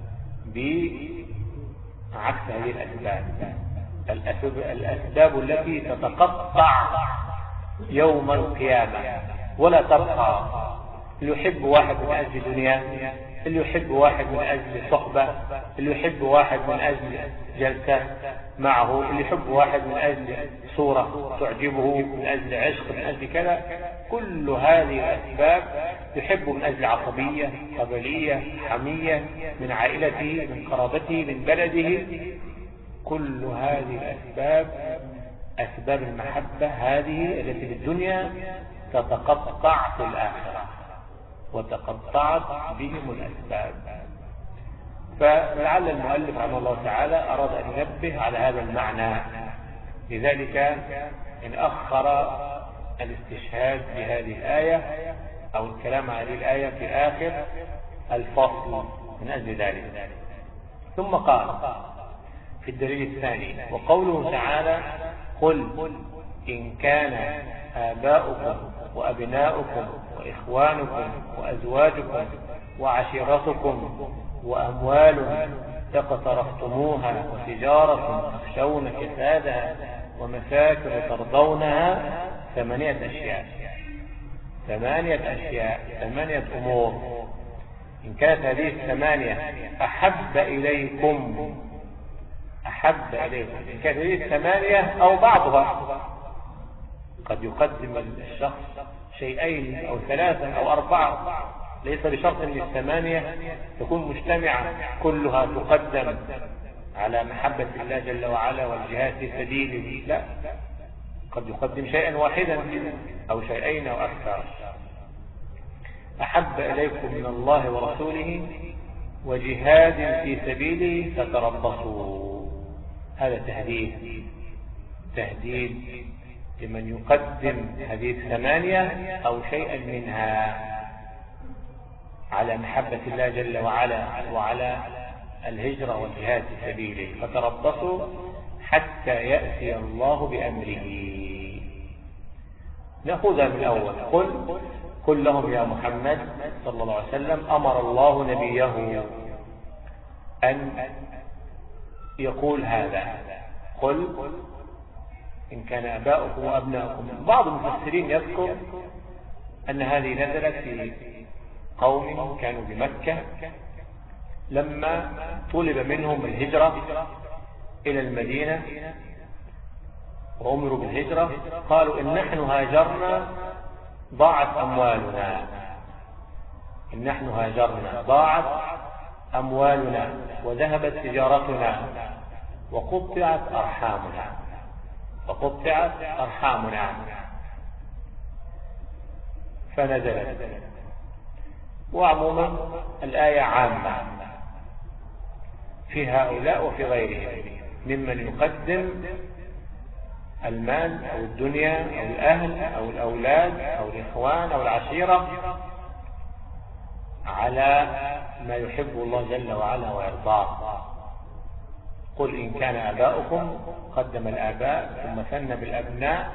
Speaker 1: بعكس هذه الأسباب، الأسباب التي تتقطع يوم القيامة ولا تبقى. اللي يحب واحد من أجل دنيا، اللي يحب واحد من أجل صحبة، اللي يحب واحد من أجل جلسة معه، اللي يحب واحد من أجل صورة تعجبه، من أجل عشق، من أجل كذا. كل هذه الأسباب يحب من أجل عصبية، قبلية، حمية، من عائلته، من قرابته، من بلده. كل هذه الأسباب أسباب المحبة هذه التي في الدنيا تتقطع في الآخرة، وتقطعت بهم الأسباب. فلعل المؤلف رحمه الله تعالى أراد أن ينبه على هذا المعنى، لذلك إن أخر الاستشهاد بهذه الآية أو الكلام عن هذه الآية في آخر الفصل من أجل ذلك. ثم قال في الدليل الثاني: وقوله تعالى: قل إن كان آباؤكم وأبناؤكم وإخوانكم وأزواجكم وعشيرتكم وأموال اقترفتموها وتجارة تخشون كسادها ومساكن ترضونها ثمانية أشياء ثمانية أشياء ثمانية أمور، إن كانت هذه الثمانية أحب إليكم أحب إليكم إن كانت هذه الثمانية أو بعضها، قد يقدم الشخص شيئين أو ثلاثة أو أربعة، ليس بشرط أن الثمانية تكون مجتمعة كلها تقدم على محبة الله جل وعلا والجهاد في سبيله، لا، قد يقدم شيئا واحدا أو شيئين أو أكثر. أحب إليكم من الله ورسوله وجهاد في سبيله فتربصوا. هذا تهديد تهديد لمن يقدم هذه الثمانية أو شيئا منها على محبة الله جل وعلا وعلى الهجرة والجهاد في سبيله، فتربصوا حتى يأتي الله بأمره. نأخذها من الأول. قل قل لهم يا محمد صلى الله عليه وسلم: أمر الله نبيه أن يقول هذا. قل إن كان آباؤكم وأبناؤكم. بعض المفسرين يذكر أن هذه نزلت في قوم كانوا بمكة لما طلب منهم الهجرة إلى المدينة وأمروا بالهجرة، قالوا إن نحن هاجرنا ضاعت أموالنا إن نحن هاجرنا ضاعت أموالنا وذهبت تجارتنا وقطعت أرحامنا وقطعت أرحامنا فنزلت. وعموما الآية عامة في هؤلاء وفي غيرهم ممن يقدم المال أو الدنيا أو الأهل أو الأولاد أو الإخوان أو العشيرة على ما يحب الله جل وعلا ويرضاه. قل إن كان آباؤكم، قدم الآباء ثم ثنى بالأبناء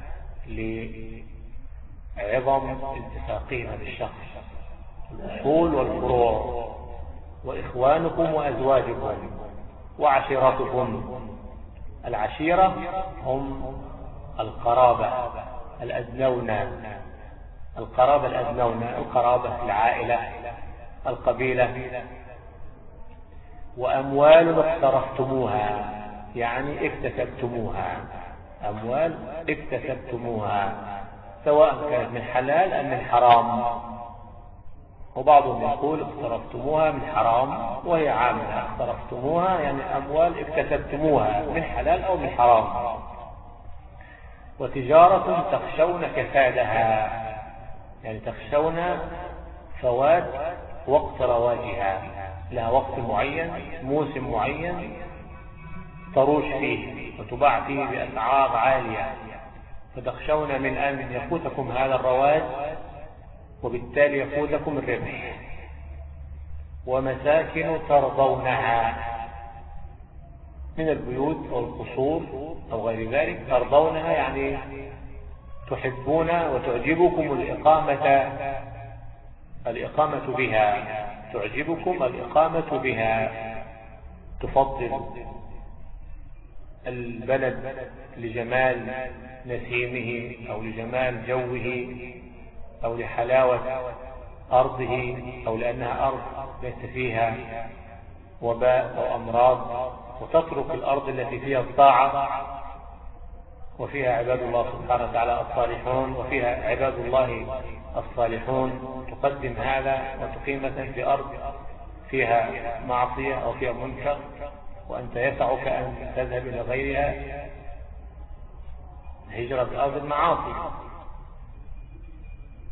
Speaker 1: لعظم التصاقهم بالشخص، الأصول والفروع. وإخوانكم وأزواجكم وعشيرتكم. العشيرة هم القرابة الأدنونة القرابة الأدنونة القرابة العائلة القبيلة. وأموال اقترفتموها يعني اكتسبتموها، أموال اكتسبتموها سواء كانت من حلال أم من حرام. وبعضهم يقول اقترفتموها من حرام وهي عامة، اقترفتموها يعني أموال اكتسبتموها من حلال أو من حرام. وتجارة تخشون كسادها يعني تخشون فوات وقت رواجها، لها وقت معين موسم معين تروج فيه وتباع فيه بأسعار عالية، فتخشون من أن يفوتكم هذا الرواج وبالتالي يفوتكم الربح. ومساكن ترضونها من البيوت أو القصور أو غير ذلك، ترضونها يعني تحبون وتعجبكم الإقامة الإقامة بها تعجبكم الإقامة بها. تفضل البلد لجمال نسيمه أو لجمال جوه أو لحلاوة أرضه أو لأنها أرض ليس فيها وباء أو أمراض، وتترك الأرض التي فيها الطاعة وفيها عباد الله سبحانه وتعالى الصالحون وفيها عباد الله الصالحون، تقدم هذا وتقيم مثلا في أرض فيها معصية أو فيها منكر وأنت يسعك أن تذهب إلى غيرها. هجرة بأرض المعاصي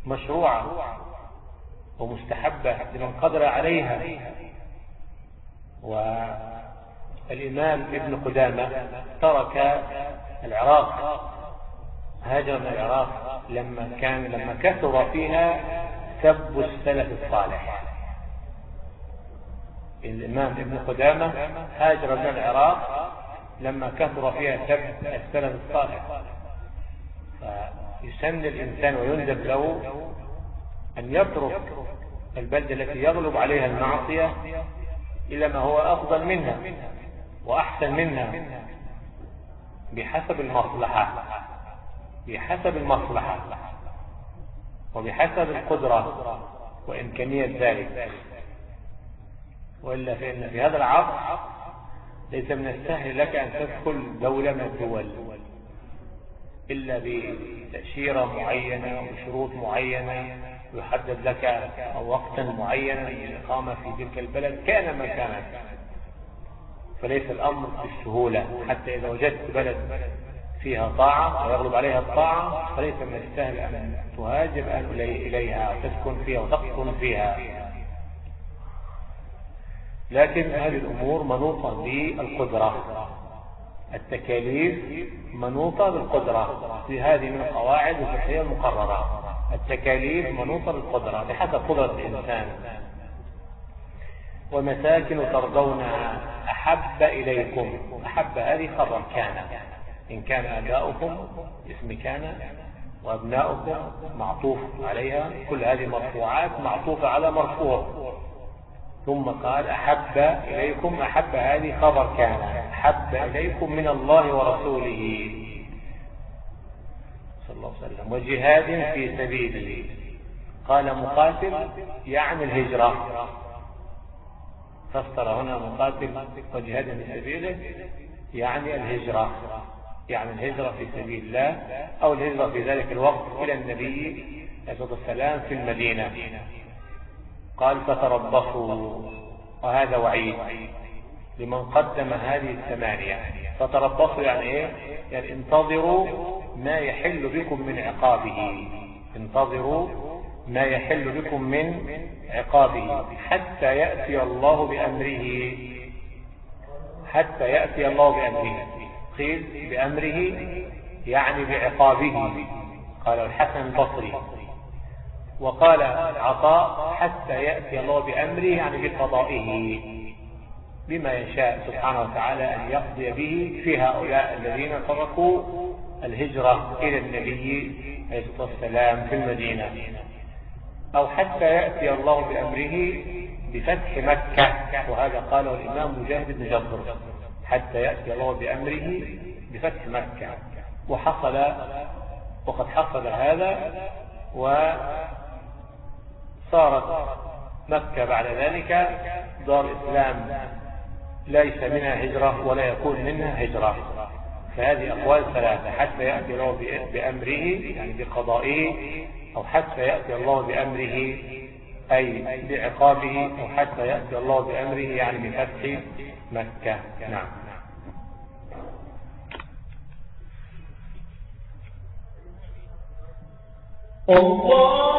Speaker 1: مشروعة ومستحبة لمن قدر عليها، والإمام ابن قدامة ترك العراق، هاجر من العراق لما كان لما كثر فيها سب السلف الصالح. الإمام ابن قدامة هاجر من العراق لما كثر فيها سب السلف الصالح. فيسن الإنسان ويندب له أن يترك البلدة التي يغلب عليها المعصية إلى ما هو أفضل منها وأحسن منها بحسب المصلحة بحسب المصلحة وبحسب القدرة وإمكانية ذلك. وإلا فإن في هذا العصر ليس من السهل لك أن تدخل دولة من الدول إلا بتأشيرة معينة وشروط معينة، يحدد لك وقتا معينا للإقامة في تلك البلد كان ما كانت. فليس الأمر بالسهولة، حتى إذا وجدت بلد فيها طاعة ويغلب عليها الطاعة فليس من السهل أن تهاجر إليها وتسكن فيها وتقطن فيها. لكن هذه الأمور منوطة بالقدرة، التكاليف منوطة بالقدرة، في هذه من القواعد الفقهية المقررة. التكاليف منوطة بالقدرة بحسب قدرة الإنسان. ومساكن ترضونها أحب إليكم، أحب هذه خبر كان، إن كان آباؤكم اسم كان وأبناؤكم معطوف عليها، كل هذه مرفوعات معطوفة على مرفوع. ثم قال أحب إليكم، أحب هذه خبر كان، أحب إليكم من الله ورسوله صلى الله عليه وسلم وجهاد في سبيله. قال مقاتل يعني الهجرة، فسر هنا مقاتل وجهاد في سبيله يعني الهجرة، يعني الهجرة في سبيل الله أو الهجرة في ذلك الوقت إلى النبي عليه الصلاة والسلام في المدينة. قال فتربصوا، وهذا وعيد لمن قدم هذه الثمانية. فتربصوا يعني ايه؟ يعني انتظروا ما يحل بكم من عقابه، انتظروا ما يحل بكم من عقابه حتى يأتي الله بأمره، حتى يأتي الله بأمره. قيل بأمره يعني بعقابه، قال الحسن البصري. وقال عطاء حتى يأتي الله بأمره يعني بقضائه، بما يشاء سبحانه وتعالى أن يقضي به في هؤلاء الذين تركوا الهجرة إلى النبي عليه الصلاة والسلام في المدينة. أو حتى يأتي الله بأمره بفتح مكة، وهذا قاله الإمام مجاهد بن جبر، حتى يأتي الله بأمره بفتح مكة. وحصل وقد حصل هذا، وصارت مكة بعد ذلك دار إسلام ليس منها هجرة ولا يكون منها هجرة. فهذه أقوال ثلاثة: حتى يأتي الله بأمره يعني بقضائه، أو حتى يأتي الله بأمره أي بعقابه، أو حتى يأتي الله بأمره يعني بفتح مكة. نعم.
Speaker 3: الله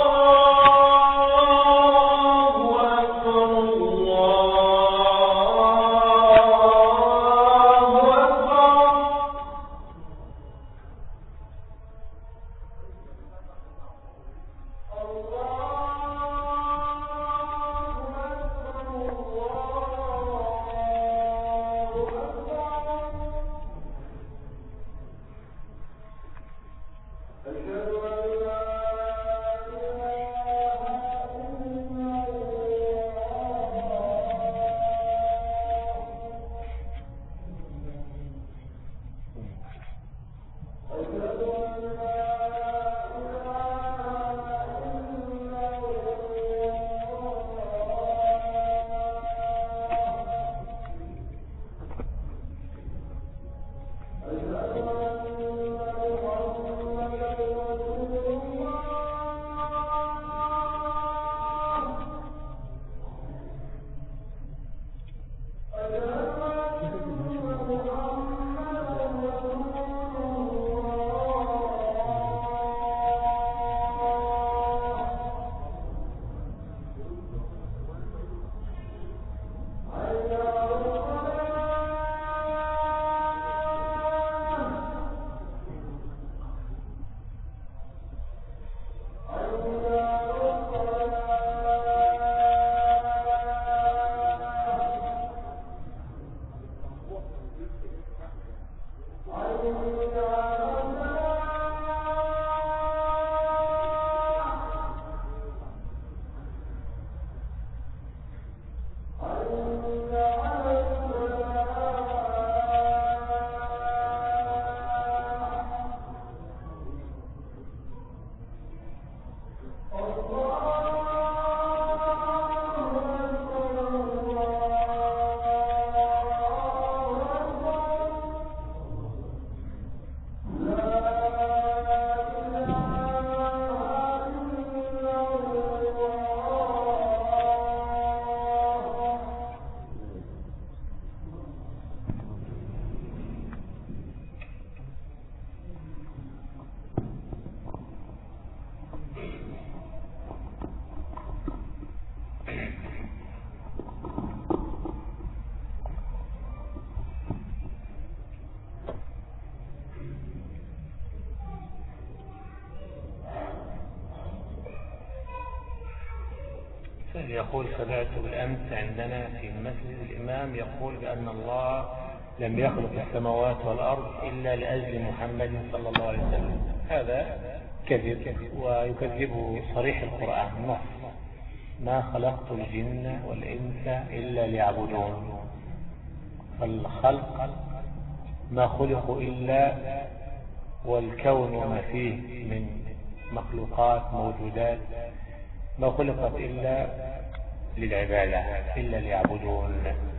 Speaker 1: يقول سمعت بالأمس عندنا في المسجد الإمام يقول بأن الله لم يخلق السماوات والأرض إلا لأجل محمد صلى الله عليه وسلم. هذا كذب ويكذبه صريح القرآن نص: ما خلقت الجن والإنس إلا ليعبدون. فالخلق ما خلقوا إلا والكون وما فيه من مخلوقات موجودات ما خلقت إلا للعبادة إلا ليعبدون.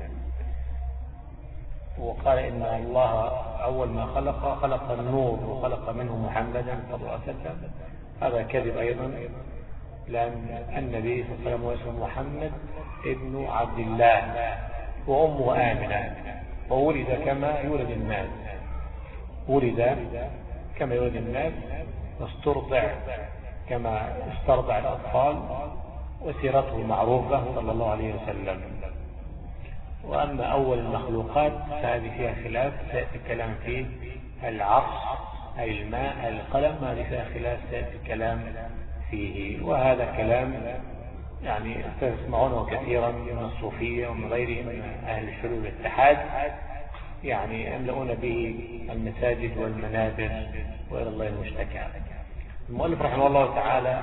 Speaker 1: وقال إن الله أول ما خلق خلق النور وخلق منه محمدا صلى الله عليه وسلم. هذا كذب أيضا، لأن النبي صلى الله عليه وسلم اسمه محمد ابن عبد الله وأمه آمنة، وولد كما يولد الناس ولد كما يولد الناس واسترضع كما استرضع الأطفال، وسيرته معروفة صلى الله عليه وسلم. وأما أول المخلوقات فهذه فيها خلاف سيأتي الكلام فيه. العرش أي الماء القلم هذه فيها خلاف سيأتي الكلام فيه. وهذا كلام يعني تسمعونه كثيرا من الصوفية ومن غيرهم من أهل الحلول والاتحاد، يعني يملؤون به المساجد والمنابر وإلى الله المشتكى. المؤلف رحمه الله تعالى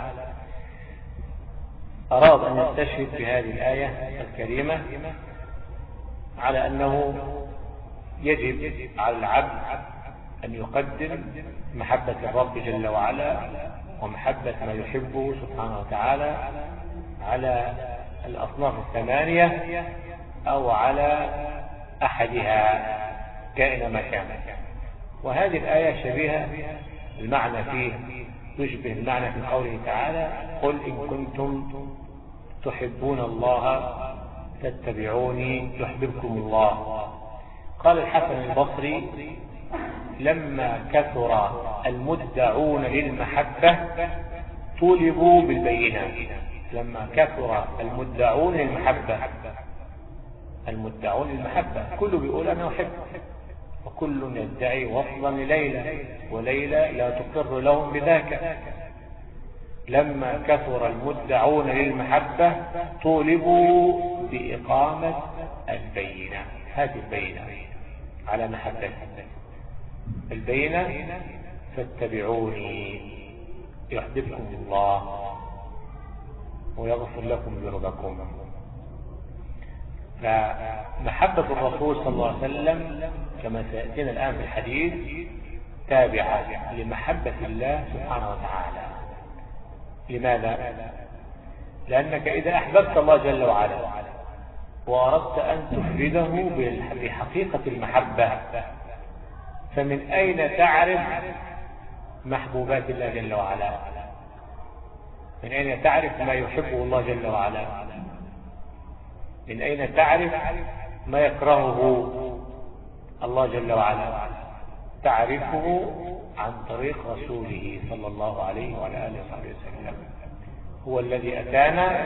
Speaker 1: أراد أن يستشهد بهذه الآية الكريمة على أنه يجب على العبد أن يقدم محبة الرب جل وعلا ومحبة ما يحبه سبحانه وتعالى على الأصناف الثمانية أو على أحدها كائن ما كان. وهذه الآية شبيهة المعنى فيه يشبه المعنى في قوله تعالى: قل إن كنتم تحبون الله فاتبعوني يحببكم الله. قال الحسن البصري: لما كثر المدعون للمحبة طولبوا بالبينات. لما كثر المدعون للمحبة، المدعون للمحبة كله بيقول أنا أحب، وكل يدعي وصلا لليلى وليلى لا تقر لهم بذاك. لما كثر المدعون للمحبة طولبوا بإقامة البينة. هذه البينة على محبة البينة: فاتبعوني يحببكم الله ويغفر لكم ذنوبكم. فمحبة الرسول صلى الله عليه وسلم كما سيأتينا الآن في الحديث تابعة لمحبة الله سبحانه وتعالى. لماذا؟ لأنك إذا أحببت الله جل وعلا وأردت أن تفرده بحقيقة المحبة، فمن أين تعرف محبوبات الله جل وعلا؟ من أين تعرف ما يحبه الله جل وعلا؟ من أين تعرف ما يكرهه الله جل وعلا؟ تعرفه عن طريق رسوله صلى الله عليه وعلى آله وصحبه وسلم. هو الذي أتانا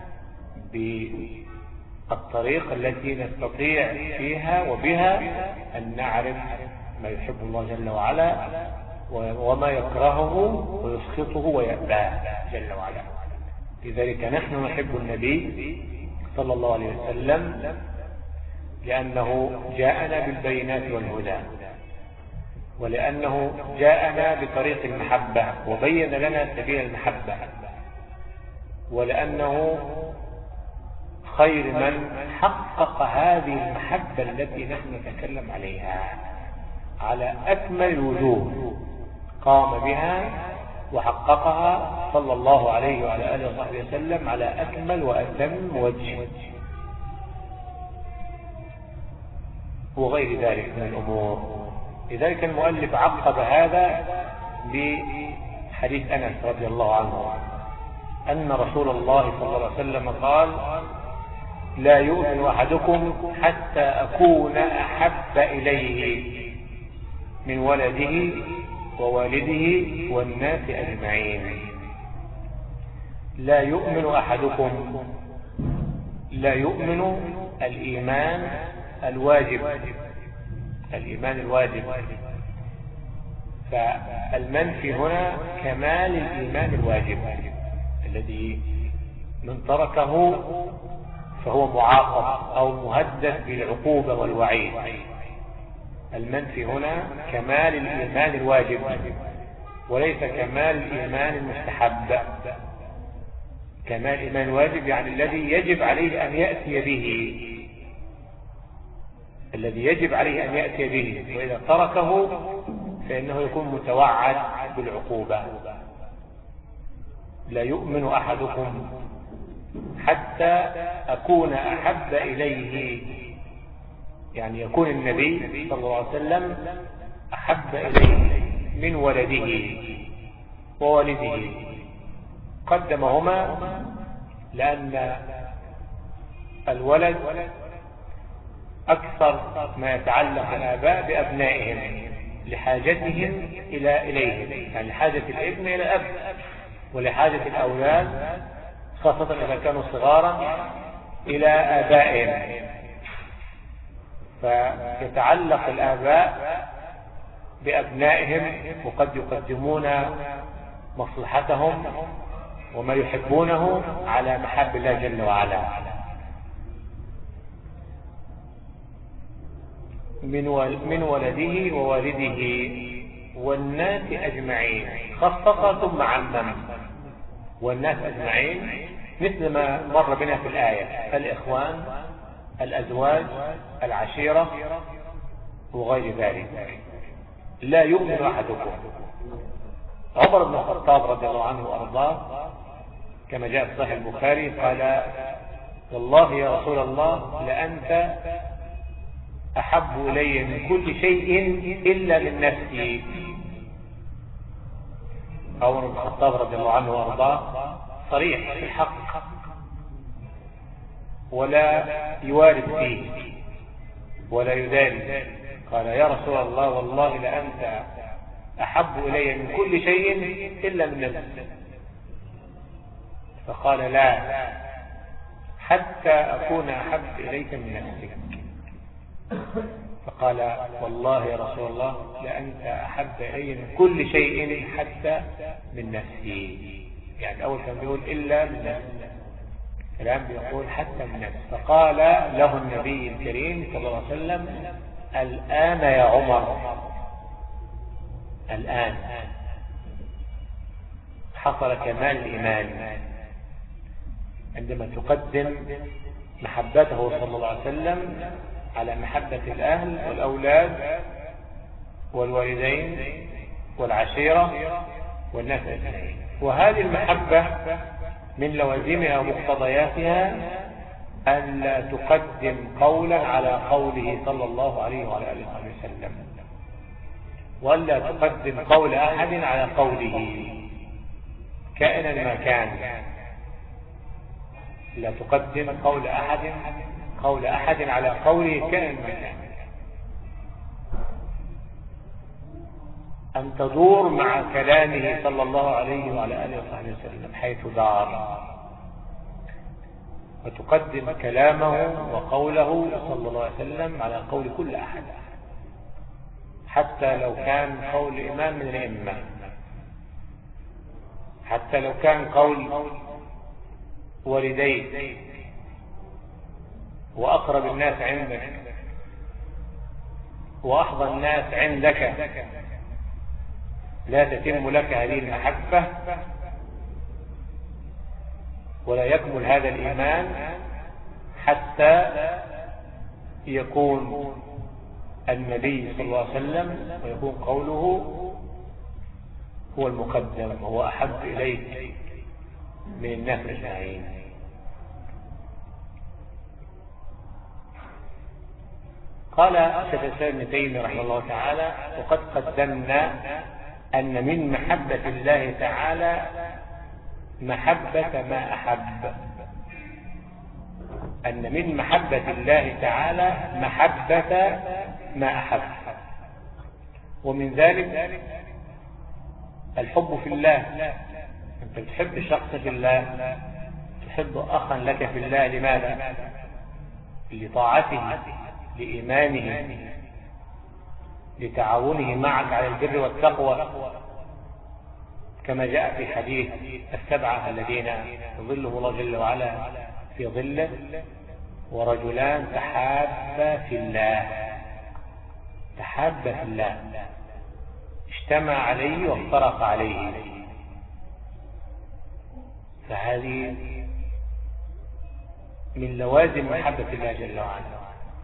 Speaker 1: بالطريق التي نستطيع فيها وبها أن نعرف ما يحب الله جل وعلا وما يكرهه ويسخطه ويأباه جل وعلا. لذلك نحن نحب النبي صلى الله عليه وسلم لأنه جاءنا بالبينات والهدى، ولأنه جاءنا بطريق المحبة وبين لنا سبيل المحبة، ولأنه خير من حقق هذه المحبة التي نحن نتكلم عليها على أكمل الوجوه، قام بها وحققها صلى الله عليه وعلى آله وصحبه وسلم على أكمل وأتم وجه، وغير ذلك من الأمور. لذلك المؤلف عقب هذا بحديث أنس رضي الله عنه أن رسول الله صلى الله عليه وسلم قال: لا يؤمن أحدكم حتى أكون أحب إليه من ولده ووالده والناس أجمعين. لا يؤمن أحدكم، لا يؤمن الإيمان الواجب، الإيمان الواجب، فالمنفي هنا كمال الإيمان الواجب الذي من تركه فهو معاقب أو مهدد بالعقوبة والوعيد. المنفي هنا كمال الإيمان الواجب وليس كمال الإيمان المستحب. كمال الإيمان الواجب يعني الذي يجب عليه أن يأتي به، الذي يجب عليه أن يأتي به، وإذا تركه فإنه يكون متوعد بالعقوبة. لا يؤمن أحدكم حتى أكون أحب إليه، يعني يكون النبي صلى الله عليه وسلم أحب إليه من ولده ووالده. قدمهما لأن الولد أكثر ما يتعلق الآباء بأبنائهم لحاجتهم إلى إليهم، يعني حاجة الابن إلى أب، ولحاجة الأولاد خاصة إذا كانوا صغارا إلى آبائهم. فيتعلق الآباء بأبنائهم وقد يقدمون مصلحتهم وما يحبونه على محب الله جل وعلا. من ولده ووالده والناس أجمعين، خصص ثم عمم، والناس أجمعين مثل ما مر بنا في الآية: الإخوان، الأزواج، العشيرة وغير ذلك. لا يؤمن أحدكم. عمر بن الخطاب رضي الله عنه وأرضاه كما جاء في صحيح البخاري قال: والله يا رسول الله لأنت أحب إلي من كل شيء إلا من نفسي. عمر بن الخطاب رضي الله عنه وأرضاه صريح في الحق ولا يوارد فيه ولا يداري. قال: يا رسول الله والله لأنت أحب إلي من كل شيء إلا من نفسي. فقال: لا، حتى أكون أحب إليك من نفسك. فقال: والله يا رسول الله لأنت أحب إلي من كل شيء حتى من نفسي. يعني أول كان بيقول إلا من نفسي، الآن بيقول حتى من نفسي. فقال له النبي الكريم صلى الله عليه وسلم: الآن يا عمر، الآن حصل كمال الإيمان عندما تقدم محبته صلى الله عليه وسلم على محبة الأهل والأولاد والوالدين والعشيرة والناس أجمعين. وهذه المحبة من لوازمها ومقتضياتها أن لا تقدم قولا على قوله صلى الله عليه وعلى آله وسلم، ولا تقدم قول أحد على قوله كائنا ما كان. لا تقدم قول أحد قول أحد على قوله كائنا ما كان. أن تدور مع كلامه صلى الله عليه وعلى آله وصحبه وسلم حيث دار، وتقدم كلامه وقوله صلى الله عليه وسلم على قول كل أحد، حتى لو كان قول إمام من الأئمة، حتى لو كان قول والديك وأقرب الناس عندك وأحظى الناس عندك لا تتم لك هذه المحبة ولا يكمل هذا الإيمان حتى يكون النبي صلى الله عليه وسلم ويكون قوله هو المقدم وهو أحب إليك من الناس أجمعين. قال شيخ الإسلام ابن تيمية رحمه الله تعالى: وقد قدمنا أن من محبة الله تعالى محبة ما أحب، أن من محبة الله تعالى محبة ما أحب، ومن ذلك الحب في الله. أنت بتحب شخص في الله، تحب أخا لك في الله. لماذا؟ لطاعته، لإيمانه، لتعاونه معك على البر والتقوى، كما جاء في حديث السبعة الذين يظلهم الله جل وعلا في ظله: ورجلان تحابا في الله، تحابا في الله، اجتمع عليه وافترق عليه. فهذه من لوازم محبة الله جل وعلا،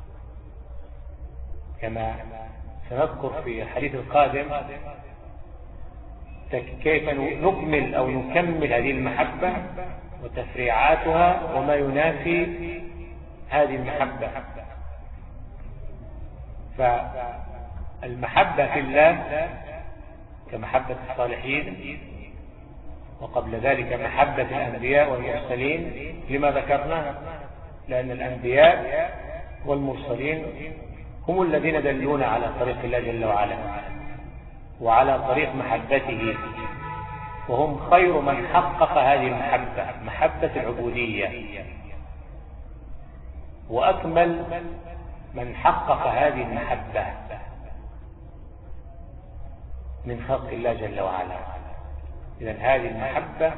Speaker 1: كما سنذكر في الحديث القادم كيف نكمل أو نكمل هذه المحبة وتفريعاتها وما ينافي هذه المحبة. فالمحبة في الله كمحبة الصالحين، وقبل ذلك محبة الأنبياء والمرسلين. لما ذكرنا؟ لأن الأنبياء والمرسلين هم الذين دلونا على طريق الله جل وعلا وعلى طريق محبته، وهم خير من حقق هذه المحبة، محبة العبودية، وأكمل من حقق هذه المحبة من خلق الله جل وعلا. إذن هذه المحبة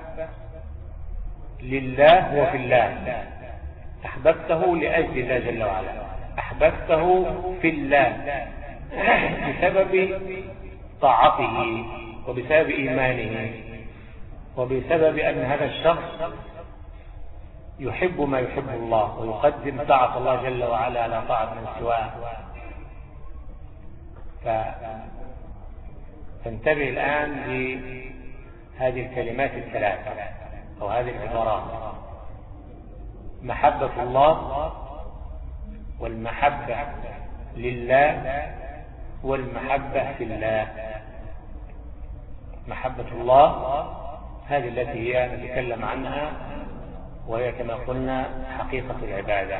Speaker 1: لله وفي الله، أحببته لأجل الله جل وعلا، أحببته في الله بسبب طاعته وبسبب إيمانه وبسبب أن هذا الشخص يحب ما يحب الله ويقدم طاعة الله جل وعلا على طاعة من سواه. فانتبه الآن لهذه الكلمات الثلاثة أو هذه العبارات: محبة الله، والمحبة لله، والمحبة في الله. محبة الله هذه التي هي نتكلم عنها، وهي كما قلنا حقيقة العبادة،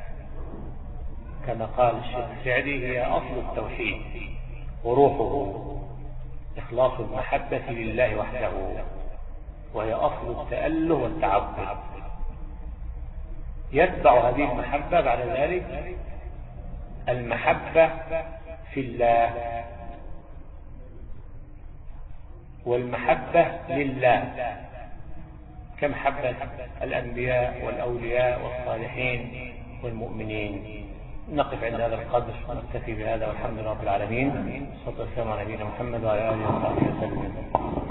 Speaker 1: كما قال الشيخ السعدي: هي أصل التوحيد وروحه، إخلاص المحبة لله وحده، وهي أصل التأله والتعبد. يتبع هذه المحبة بعد ذلك المحبة في الله، والمحبة لله كمحبة الأنبياء والأولياء والصالحين والمؤمنين. نقف عند هذا القدر ونكتفي بهذا، والحمد لله رب العالمين، والصلاة والسلام على نبينا محمد وعلى آله وصحبه وسلم.